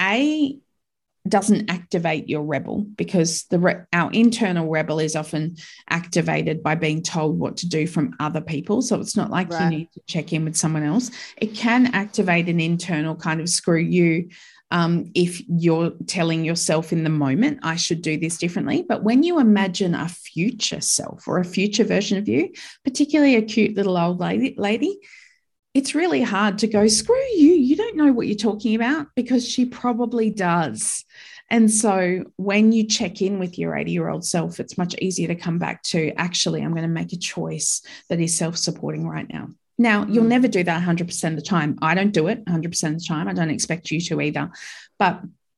A, doesn't activate your rebel, because the re- our internal rebel is often activated by being told what to do from other people. So it's not like right. you need to check in with someone else. It can activate an internal kind of screw you um, if you're telling yourself in the moment, I should do this differently. But when you imagine a future self or a future version of you, particularly a cute little old lady, lady it's really hard to go, screw you, you don't know what you're talking about, because she probably does. And so when you check in with your eighty-year-old self, it's much easier to come back to, actually, I'm going to make a choice that is self-supporting right now. Now, you'll never do that one hundred percent of the time. I don't do it one hundred percent of the time. I don't expect you to either. But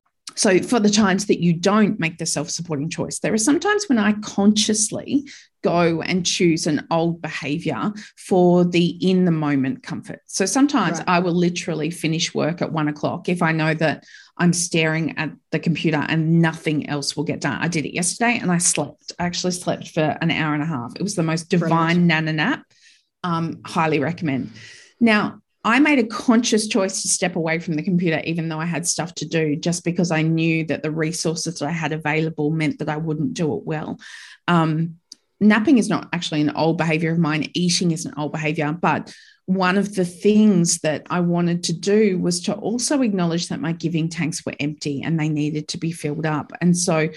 so for the times that you don't make the self-supporting choice, there are some times when I consciously go and choose an old behavior for the in the moment comfort. So sometimes right. I will literally finish work at one o'clock if I know that I'm staring at the computer and nothing else will get done. I did it yesterday and I slept. I actually slept for an hour and a half. It was the most divine nana nap. Um, highly recommend. Now, I made a conscious choice to step away from the computer, even though I had stuff to do, just because I knew that the resources that I had available meant that I wouldn't do it well. Um, napping is not actually an old behavior of mine. Eating is an old behavior. But one of the things that I wanted to do was to also acknowledge that my giving tanks were empty and they needed to be filled up. And so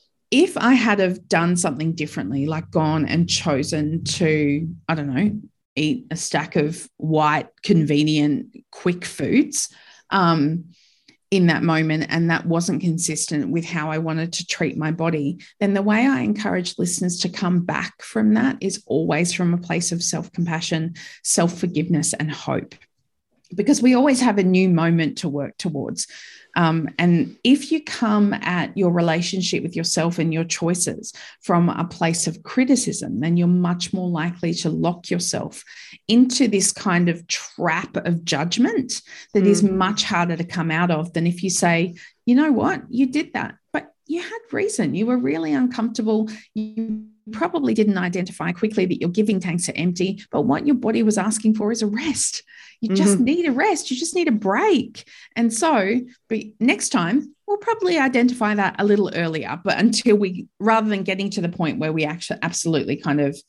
if I had have done something differently, like gone and chosen to, I don't know, eat a stack of white, convenient, quick foods um, in that moment, and that wasn't consistent with how I wanted to treat my body, then the way I encourage listeners to come back from that is always from a place of self-compassion, self-forgiveness, and hope. Because we always have a new moment to work towards. Um, and if you come at your relationship with yourself and your choices from a place of criticism, then you're much more likely to lock yourself into this kind of trap of judgment that mm. is much harder to come out of than if you say, you know what, you did that, but you had reason. You were really uncomfortable. You probably didn't identify quickly that your giving tanks are empty, but what your body was asking for is a rest. You just mm-hmm. need a rest. You just need a break. And so but next time, we'll probably identify that a little earlier, but until we, rather than getting to the point where we actually absolutely kind of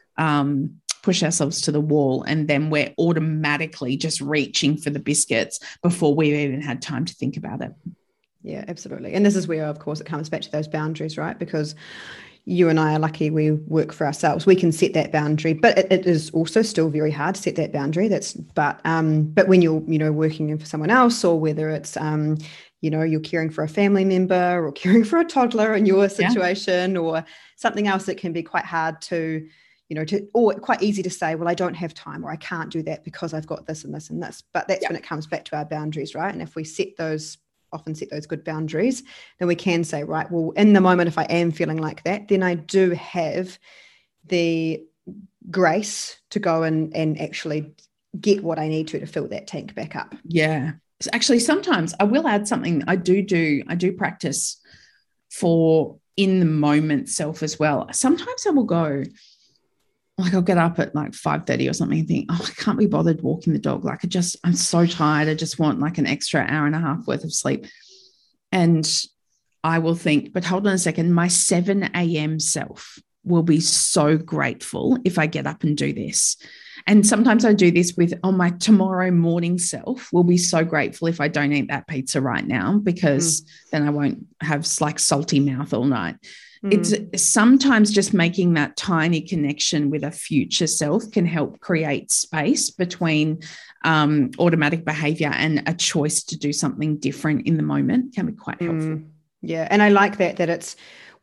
um, push ourselves to the wall and then we're automatically just reaching for the biscuits before we've even had time to think about it. Yeah, absolutely. And this is where, of course, it comes back to those boundaries, right? Because you and I are lucky we work for ourselves. We can set that boundary, but it, it is also still very hard to set that boundary. That's but um, but when you're you know working for someone else, or whether it's um, you know you're caring for a family member or caring for a toddler in your situation, yeah. or something else, that can be quite hard to you know to or quite easy to say, well, I don't have time, or I can't do that because I've got this and this and this. But that's yeah. when it comes back to our boundaries, right? And if we set those often set those good boundaries, then we can say, right, well, in the moment, if I am feeling like that, then I do have the grace to go and, and actually get what I need to to fill that tank back up. Yeah. Actually, sometimes I will add something I do do, I do practice for in the moment self as well. Sometimes I will go, like I'll get up at like five thirty or something and think, oh, I can't be bothered walking the dog. Like I just, I'm so tired. I just want like an extra hour and a half worth of sleep. And I will think, but hold on a second, my seven a.m. self will be so grateful if I get up and do this. And sometimes I do this with, oh, my tomorrow morning self will be so grateful if I don't eat that pizza right now, because mm. then I won't have like salty mouth all night. It's sometimes just making that tiny connection with a future self can help create space between um, automatic behavior and a choice to do something different in the moment. Can be quite helpful. Mm, yeah. And I like that, that it's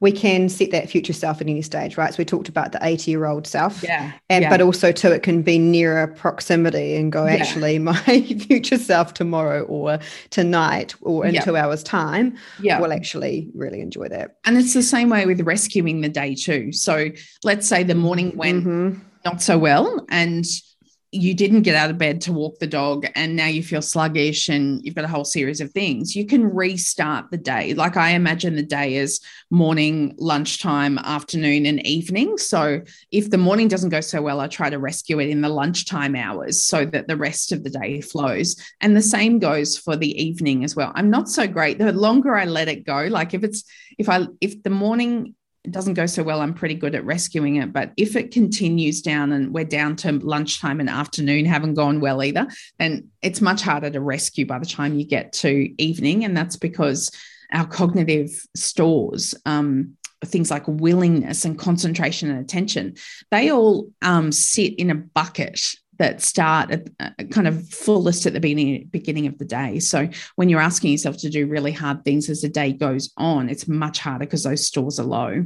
we can set that future self at any stage, right? So we talked about the eighty-year-old self, Yeah, and yeah. but also too, it can be nearer proximity and go, Yeah. actually, my future self tomorrow or tonight or in Yeah. two hours' time Yeah. will actually really enjoy that. And it's the same way with rescuing the day too. So let's say the morning went Mm-hmm. not so well and you didn't get out of bed to walk the dog and now you feel sluggish and you've got a whole series of things. You can restart the day. Like I imagine the day as morning, lunchtime, afternoon, and evening. So if the morning doesn't go so well, I try to rescue it in the lunchtime hours so that the rest of the day flows. And the same goes for the evening as well. I'm not so great. The longer I let it go, like if it's, if I, if the morning it doesn't go so well, I'm pretty good at rescuing it. But if it continues down and we're down to lunchtime and afternoon, haven't gone well either, then it's much harder to rescue by the time you get to evening. And that's because our cognitive stores, um, things like willingness and concentration and attention, they all um, sit in a bucket that start at uh, kind of fullest at the beginning, beginning of the day. So when you're asking yourself to do really hard things as the day goes on, it's much harder because those stores are low.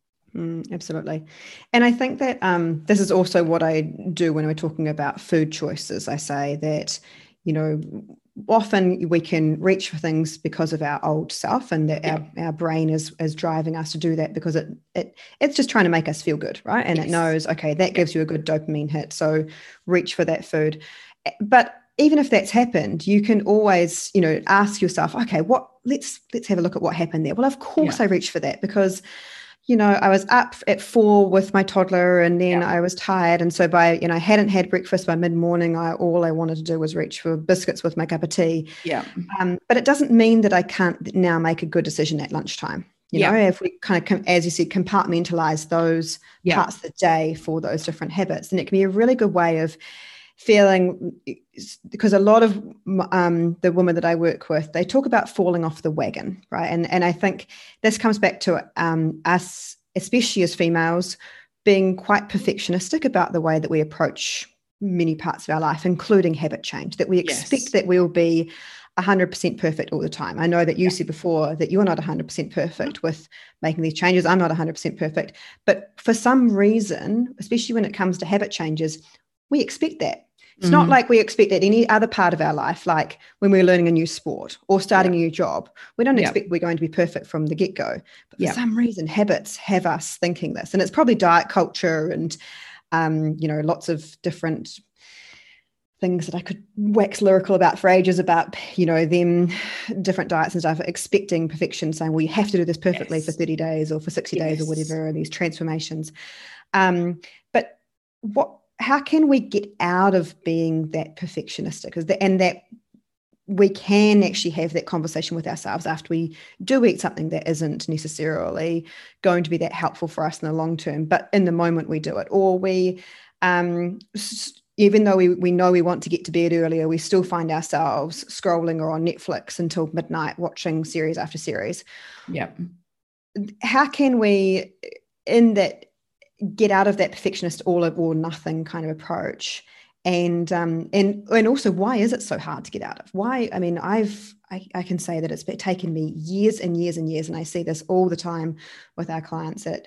Mm, absolutely. And I think that um, this is also what I do when we're talking about food choices. I say that, you know, often we can reach for things because of our old self, and that yeah. our, our brain is is driving us to do that because it it it's just trying to make us feel good, right? And yes. it knows, okay, that gives you a good dopamine hit, so reach for that food. But even if that's happened, you can always, you know, ask yourself, okay, what let's let's have a look at what happened there. Well, of course yeah. I reached for that because, you know, I was up at four with my toddler and then yeah. I was tired. And so by, you know, I hadn't had breakfast by mid-morning. I, all I wanted to do was reach for biscuits with my cup of tea. Yeah. Um, but it doesn't mean that I can't now make a good decision at lunchtime. You yeah. know, if we kind of, as you said, compartmentalize those yeah. parts of the day for those different habits, then it can be a really good way of feeling, because a lot of um, the women that I work with, they talk about falling off the wagon, right? And and I think this comes back to um, us, especially as females, being quite perfectionistic about the way that we approach many parts of our life, including habit change, that we expect yes. that we'll be one hundred percent perfect all the time. I know that you yeah. said before that you're not one hundred percent perfect with making these changes. I'm not one hundred percent perfect. But for some reason, especially when it comes to habit changes, we expect that. It's mm-hmm. not like we expect that any other part of our life, like when we're learning a new sport or starting yeah. a new job. We don't yeah. expect we're going to be perfect from the get-go. But for yeah. some reason, habits have us thinking this. And it's probably diet culture and, um, you know, lots of different things that I could wax lyrical about for ages about, you know, them different diets and stuff, expecting perfection, saying, well, you have to do this perfectly yes. for thirty days or for sixty yes. days or whatever, or these transformations. Um, but what, how can we get out of being that perfectionistic? Is that, and that we can actually have that conversation with ourselves after we do eat something that isn't necessarily going to be that helpful for us in the long term, but in the moment we do it, or we, um, even though we, we know we want to get to bed earlier, we still find ourselves scrolling or on Netflix until midnight, watching series after series. Yeah. How can we, in that, get out of that perfectionist all or nothing kind of approach, and um and and also, why is it so hard to get out of? Why? I mean, I've I, I can say that it's taken me years and years and years, and I see this all the time with our clients, that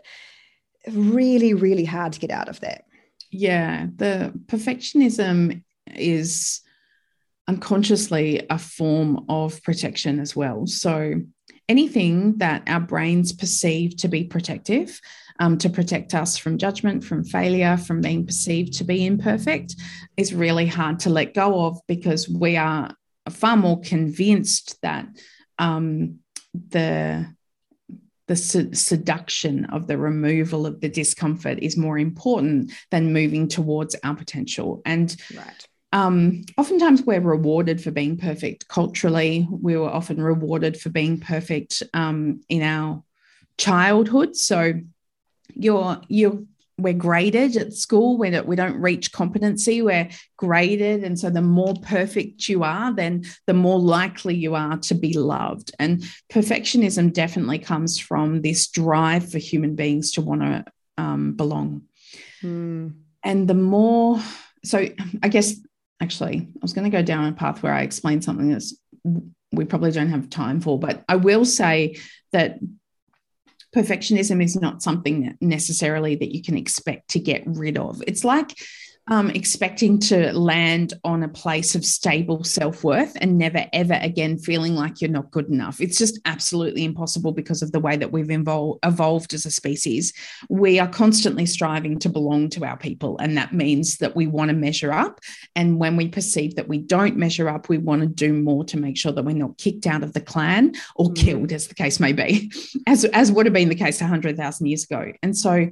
really, really hard to get out of that. Yeah, the perfectionism is unconsciously a form of protection as well. So anything that our brains perceive to be protective, um, to protect us from judgment, from failure, from being perceived to be imperfect, is really hard to let go of, because we are far more convinced that um, the the seduction of the removal of the discomfort is more important than moving towards our potential. And right. Um, oftentimes we're rewarded for being perfect culturally. We were often rewarded for being perfect um, in our childhood. So you're, you're, we're graded at school when it, we don't reach competency. We're graded. And so the more perfect you are, then the more likely you are to be loved. And perfectionism definitely comes from this drive for human beings to want to um, belong. Mm. And the more, so I guess, Actually, I was going to go down a path where I explain something that's we probably don't have time for, but I will say that perfectionism is not something that necessarily that you can expect to get rid of. It's like um, expecting to land on a place of stable self-worth and never, ever again feeling like you're not good enough. It's just absolutely impossible because of the way that we've evol- evolved as a species. We are constantly striving to belong to our people, and that means that we want to measure up. And when we perceive that we don't measure up, we want to do more to make sure that we're not kicked out of the clan or mm. killed, as the case may be, as, as would have been the case one hundred thousand years ago. And so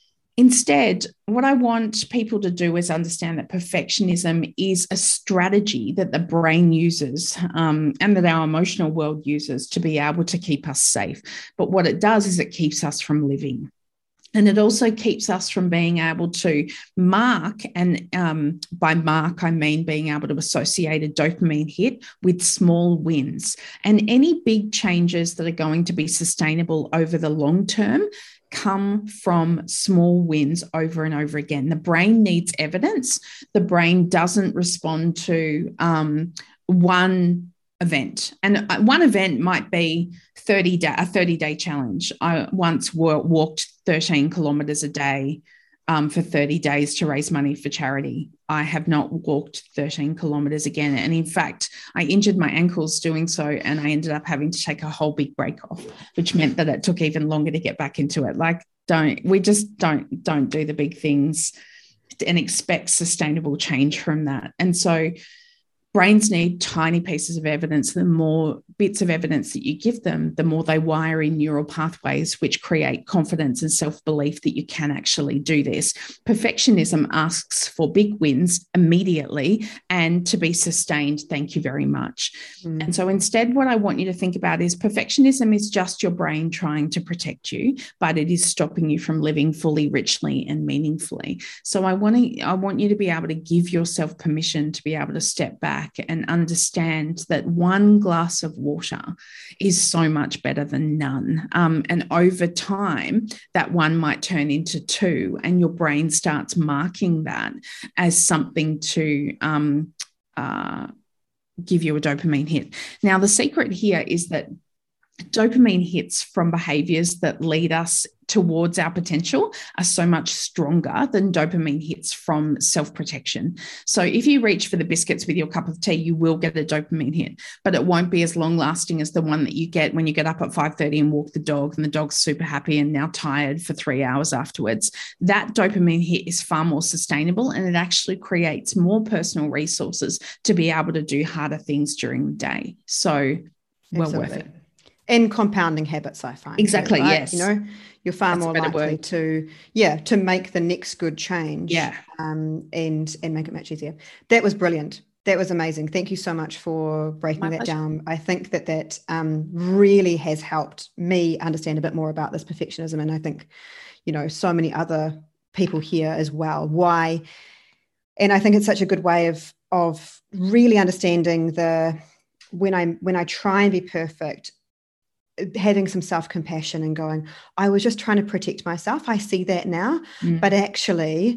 instead, what I want people to do is understand that perfectionism is a strategy that the brain uses um, and that our emotional world uses to be able to keep us safe. But what it does is it keeps us from living. And it also keeps us from being able to mark, and um, by mark, I mean being able to associate a dopamine hit with small wins. And any big changes that are going to be sustainable over the long term come from small wins over and over again. The brain needs evidence. The brain doesn't respond to um, one event. And one event might be thirty day, a thirty-day challenge. I once walked thirteen kilometres a day um, for thirty days to raise money for charity. I have not walked thirteen kilometres again. And in fact, I injured my ankles doing so, and I ended up having to take a whole big break off, which meant that it took even longer to get back into it. Like, don't, we just don't, don't do the big things and expect sustainable change from that. And so brains need tiny pieces of evidence. The more bits of evidence that you give them, the more they wire in neural pathways, which create confidence and self-belief that you can actually do this. Perfectionism asks for big wins immediately and to be sustained. Thank you very much. Mm. And so instead, what I want you to think about is perfectionism is just your brain trying to protect you, but it is stopping you from living fully, richly, and meaningfully. So I want to, I want you to be able to give yourself permission to be able to step back and understand that one glass of water is so much better than none. Um, and over time, that one might turn into two, and your brain starts marking that as something to um, uh, give you a dopamine hit. Now, the secret here is that dopamine hits from behaviors that lead us towards our potential are so much stronger than dopamine hits from self-protection. So if you reach for the biscuits with your cup of tea, you will get a dopamine hit, but it won't be as long-lasting as the one that you get when you get up at five thirty and walk the dog, and the dog's super happy and now tired for three hours afterwards. That dopamine hit is far more sustainable, and it actually creates more personal resources to be able to do harder things during the day. So well Absolutely. Worth it. And compounding habits, I find. Exactly, right? yes. You know, you're far That's more likely word. to, yeah, to make the next good change. Yeah. Um, and and make it much easier. That was brilliant. That was amazing. Thank you so much for breaking My that pleasure. down. I think that that um, really has helped me understand a bit more about this perfectionism. And I think, you know, so many other people here as well. Why? And I think it's such a good way of of really understanding the, when I when I try and be perfect, having some self-compassion and going, I was just trying to protect myself. I see that now, mm. but actually,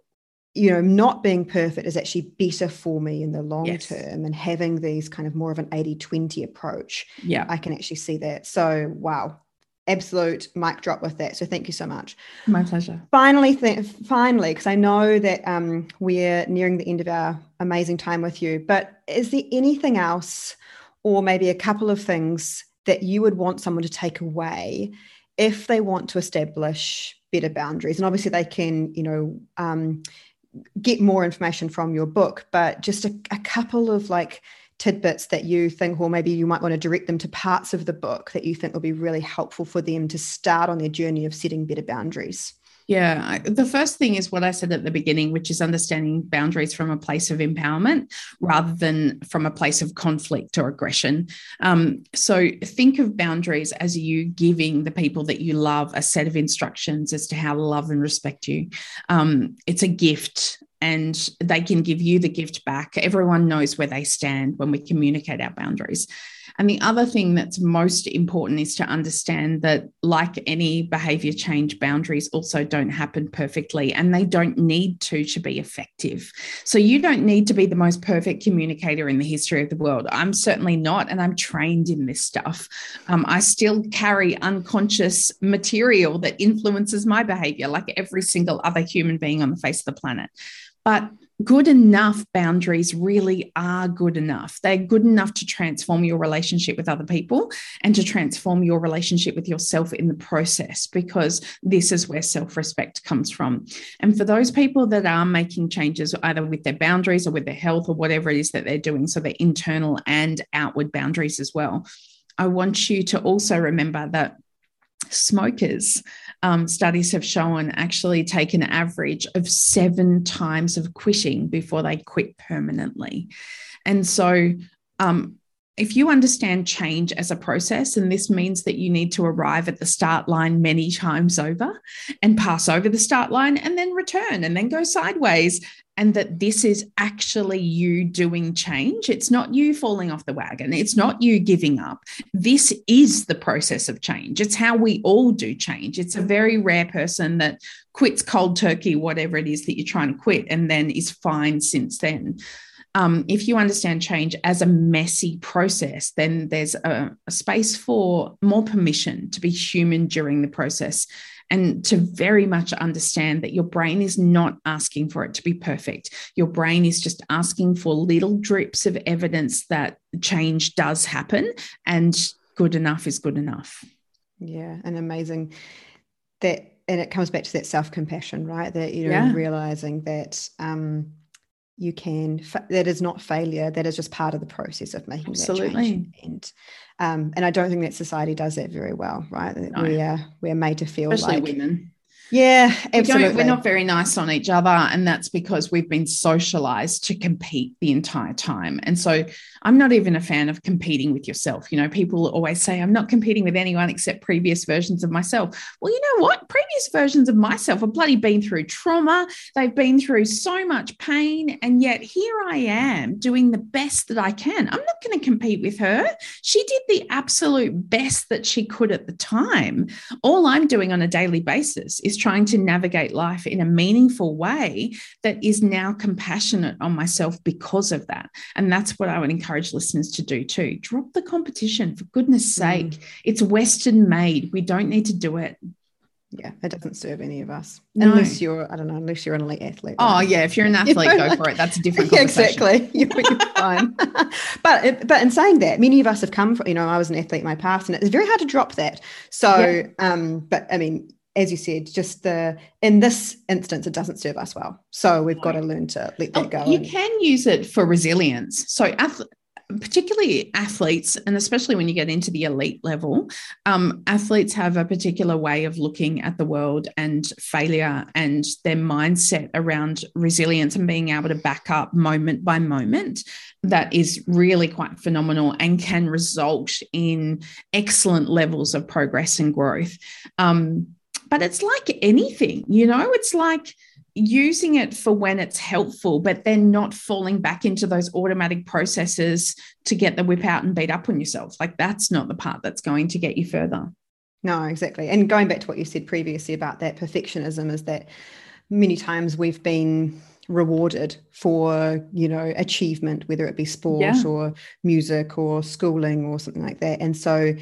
you know, not being perfect is actually better for me in the long yes. term, and having these kind of more of an eighty twenty approach. Yeah, I can actually see that. So, wow, absolute mic drop with that. So thank you so much. My pleasure. Finally, th- finally, because I know that um, we're nearing the end of our amazing time with you, but is there anything else, or maybe a couple of things that you would want someone to take away if they want to establish better boundaries? And obviously they can, you know, um, get more information from your book, but just a, a couple of like tidbits that you think, or maybe you might want to direct them to parts of the book that you think will be really helpful for them to start on their journey of setting better boundaries. Yeah, the first thing is what I said at the beginning, which is understanding boundaries from a place of empowerment rather than from a place of conflict or aggression. Um, so think of boundaries as you giving the people that you love a set of instructions as to how to love and respect you. Um, it's a gift, and they can give you the gift back. Everyone knows where they stand when we communicate our boundaries. And the other thing that's most important is to understand that, like any behavior change, boundaries also don't happen perfectly, and they don't need to to be effective. So you don't need to be the most perfect communicator in the history of the world. I'm certainly not, and I'm trained in this stuff. Um, I still carry unconscious material that influences my behavior, like every single other human being on the face of the planet. But good enough boundaries really are good enough. They're good enough to transform your relationship with other people and to transform your relationship with yourself in the process, because this is where self-respect comes from. And for those people that are making changes either with their boundaries or with their health or whatever it is that they're doing, so their internal and outward boundaries as well, I want you to also remember that smokers, um, studies have shown, actually take an average of seven times of quitting before they quit permanently. And so um, if you understand change as a process, and this means that you need to arrive at the start line many times over and pass over the start line and then return and then go sideways, and that this is actually you doing change. It's not you falling off the wagon. It's not you giving up. This is the process of change. It's how we all do change. It's a very rare person that quits cold turkey, whatever it is that you're trying to quit, and then is fine since then. Um, if you understand change as a messy process, then there's a, a space for more permission to be human during the process, and to very much understand that your brain is not asking for it to be perfect. Your brain is just asking for little drips of evidence that change does happen, and good enough is good enough. Yeah, and amazing that, and it comes back to that self-compassion, right? That, you know, Yeah. realizing that um, you can, that is not failure. That is just part of the process of making Absolutely. that change. And um, and I don't think that society does that very well, right? No. We are we're made to feel Especially like women. Yeah, We absolutely. don't, we're not very nice on each other, and that's because we've been socialized to compete the entire time. And so I'm not even a fan of competing with yourself. You know, people always say, I'm not competing with anyone except previous versions of myself. Well, you know what? Previous versions of myself have bloody been through trauma. They've been through so much pain, and yet here I am doing the best that I can. I'm not going to compete with her. She did the absolute best that she could at the time. All I'm doing on a daily basis is trying to navigate life in a meaningful way that is now compassionate on myself because of that. And that's what I would encourage listeners to do too. Drop the competition, for goodness sake. Mm. It's Western made. We don't need to do it. Yeah, it doesn't serve any of us. No. Unless you're, I don't know, unless you're an elite athlete. Right? Oh, right? yeah. If you're an athlete, you know, go like, for it. That's a different conversation. Exactly. You're, you're fine. but but in saying that, many of us have come from, you know, I was an athlete in my past, and it's very hard to drop that. So, yeah. um, but I mean, as you said, just the in this instance, it doesn't serve us well. So we've got to learn to let that oh, go. You and, can use it for resilience. So ath- particularly athletes, and especially when you get into the elite level, um, athletes have a particular way of looking at the world and failure, and their mindset around resilience and being able to back up moment by moment. That is really quite phenomenal and can result in excellent levels of progress and growth. Um, but it's like anything, you know, it's like using it for when it's helpful, but then not falling back into those automatic processes to get the whip out and beat up on yourself. Like, that's not the part that's going to get you further. No, exactly. And going back to what you said previously about that perfectionism, is that many times we've been rewarded for, you know, achievement, whether it be sport yeah. or music or schooling or something like that. And so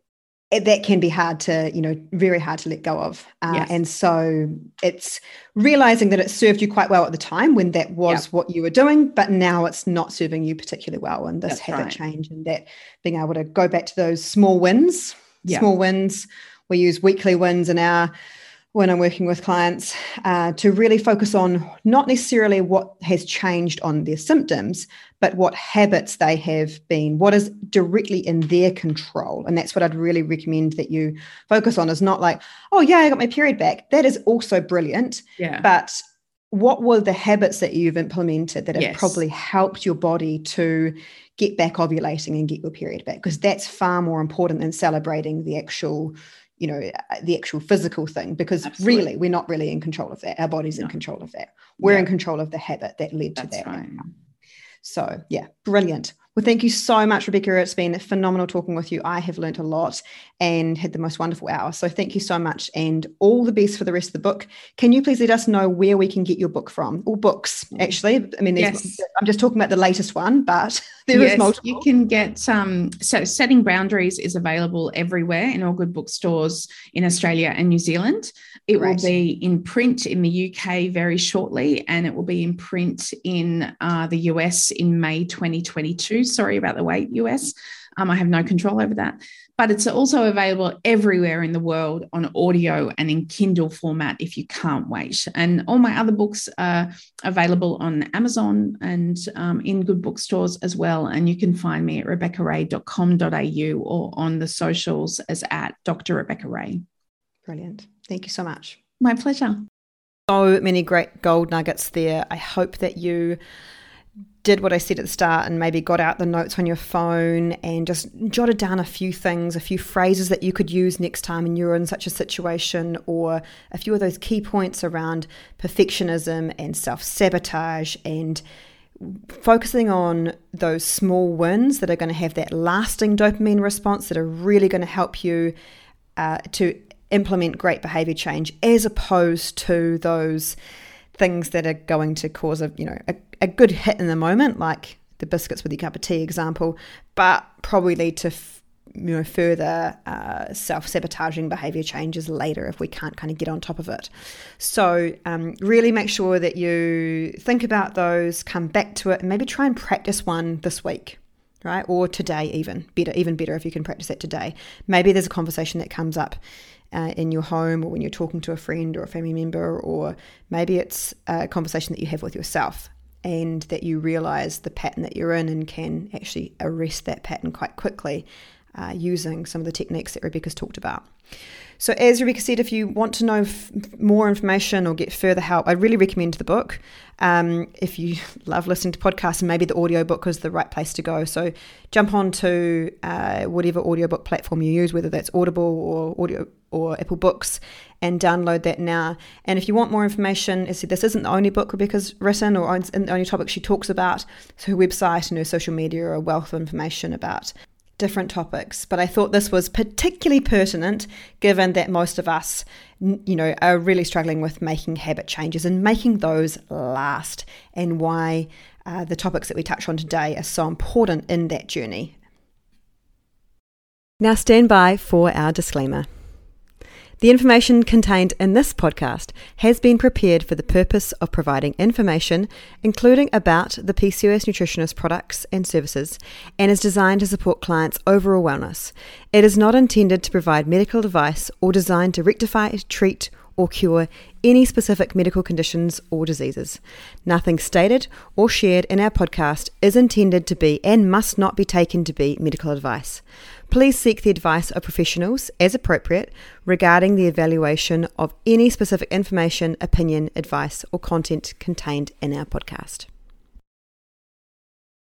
that can be hard to, you know, very hard to let go of. Uh, yes. And so it's realizing that it served you quite well at the time when that was yep. what you were doing, but now it's not serving you particularly well. And this That's habit right. change, and that being able to go back to those small wins, yep. small wins. We use weekly wins in our, when I'm working with clients, uh, to really focus on not necessarily what has changed on their symptoms, but what habits they have been, what is directly in their control. And that's what I'd really recommend that you focus on, is not like, oh yeah, I got my period back. That is also brilliant. Yeah. But what were the habits that you've implemented that have yes. probably helped your body to get back ovulating and get your period back? Because that's far more important than celebrating the actual, you know, the actual physical thing, because Absolutely. really, we're not really in control of that. Our body's no. in control of that. We're yeah. in control of the habit that led to That's that. Right. So yeah, brilliant. Well, thank you so much, Rebecca. It's been phenomenal talking with you. I have learnt a lot and had the most wonderful hour. So thank you so much, and all the best for the rest of the book. Can you please let us know where we can get your book from? Or books, actually. I mean, yes. I'm just talking about the latest one, but there yes, is multiple. You can get, um, so Setting Boundaries is available everywhere in all good bookstores in Australia and New Zealand. It Great. will be in print in the U K very shortly, and it will be in print in uh, the U S in May twenty twenty-two. Sorry about the wait, U S. Um, I have no control over that. But it's also available everywhere in the world on audio and in Kindle format if you can't wait. And all my other books are available on Amazon and um, in good bookstores as well. And you can find me at rebecca ray dot com dot a u or on the socials as at Doctor Rebecca Ray. Brilliant. Thank you so much. My pleasure. So many great gold nuggets there. I hope that you did what I said at the start and maybe got out the notes on your phone and just jotted down a few things, a few phrases that you could use next time when you're in such a situation, or a few of those key points around perfectionism and self-sabotage, and focusing on those small wins that are going to have that lasting dopamine response, that are really going to help you uh, to implement great behavior change, as opposed to those things that are going to cause a, you know, a, a good hit in the moment, like the biscuits with your cup of tea example, but probably lead to f- you know, further uh, self-sabotaging behavior changes later if we can't kind of get on top of it. So um, really make sure that you think about those, come back to it, and maybe try and practice one this week, right? Or today even. Better, even better if you can practice that today. Maybe there's a conversation that comes up Uh, in your home, or when you're talking to a friend or a family member, or maybe it's a conversation that you have with yourself, and that you realize the pattern that you're in and can actually arrest that pattern quite quickly uh, using some of the techniques that Rebecca's talked about. So as Rebecca said, if you want to know f- more information or get further help, I really recommend the book. Um, if you love listening to podcasts, and maybe the audiobook is the right place to go. So jump on to uh, whatever audiobook platform you use, whether that's Audible or Audio or Apple Books, and download that now. And if you want more information, as I said, this isn't the only book Rebecca's written or the only topic she talks about. So her website and her social media are a wealth of information about different topics, but I thought this was particularly pertinent given that most of us, you know, are really struggling with making habit changes and making those last, and why uh, the topics that we touch on today are so important in that journey. Now stand by for our disclaimer. The information contained in this podcast has been prepared for the purpose of providing information, including about the P C O S Nutritionist products and services, and is designed to support clients' overall wellness. It is not intended to provide medical advice or designed to rectify, treat, or cure any specific medical conditions or diseases. Nothing stated or shared in our podcast is intended to be and must not be taken to be medical advice. Please seek the advice of professionals as appropriate regarding the evaluation of any specific information, opinion, advice, or content contained in our podcast.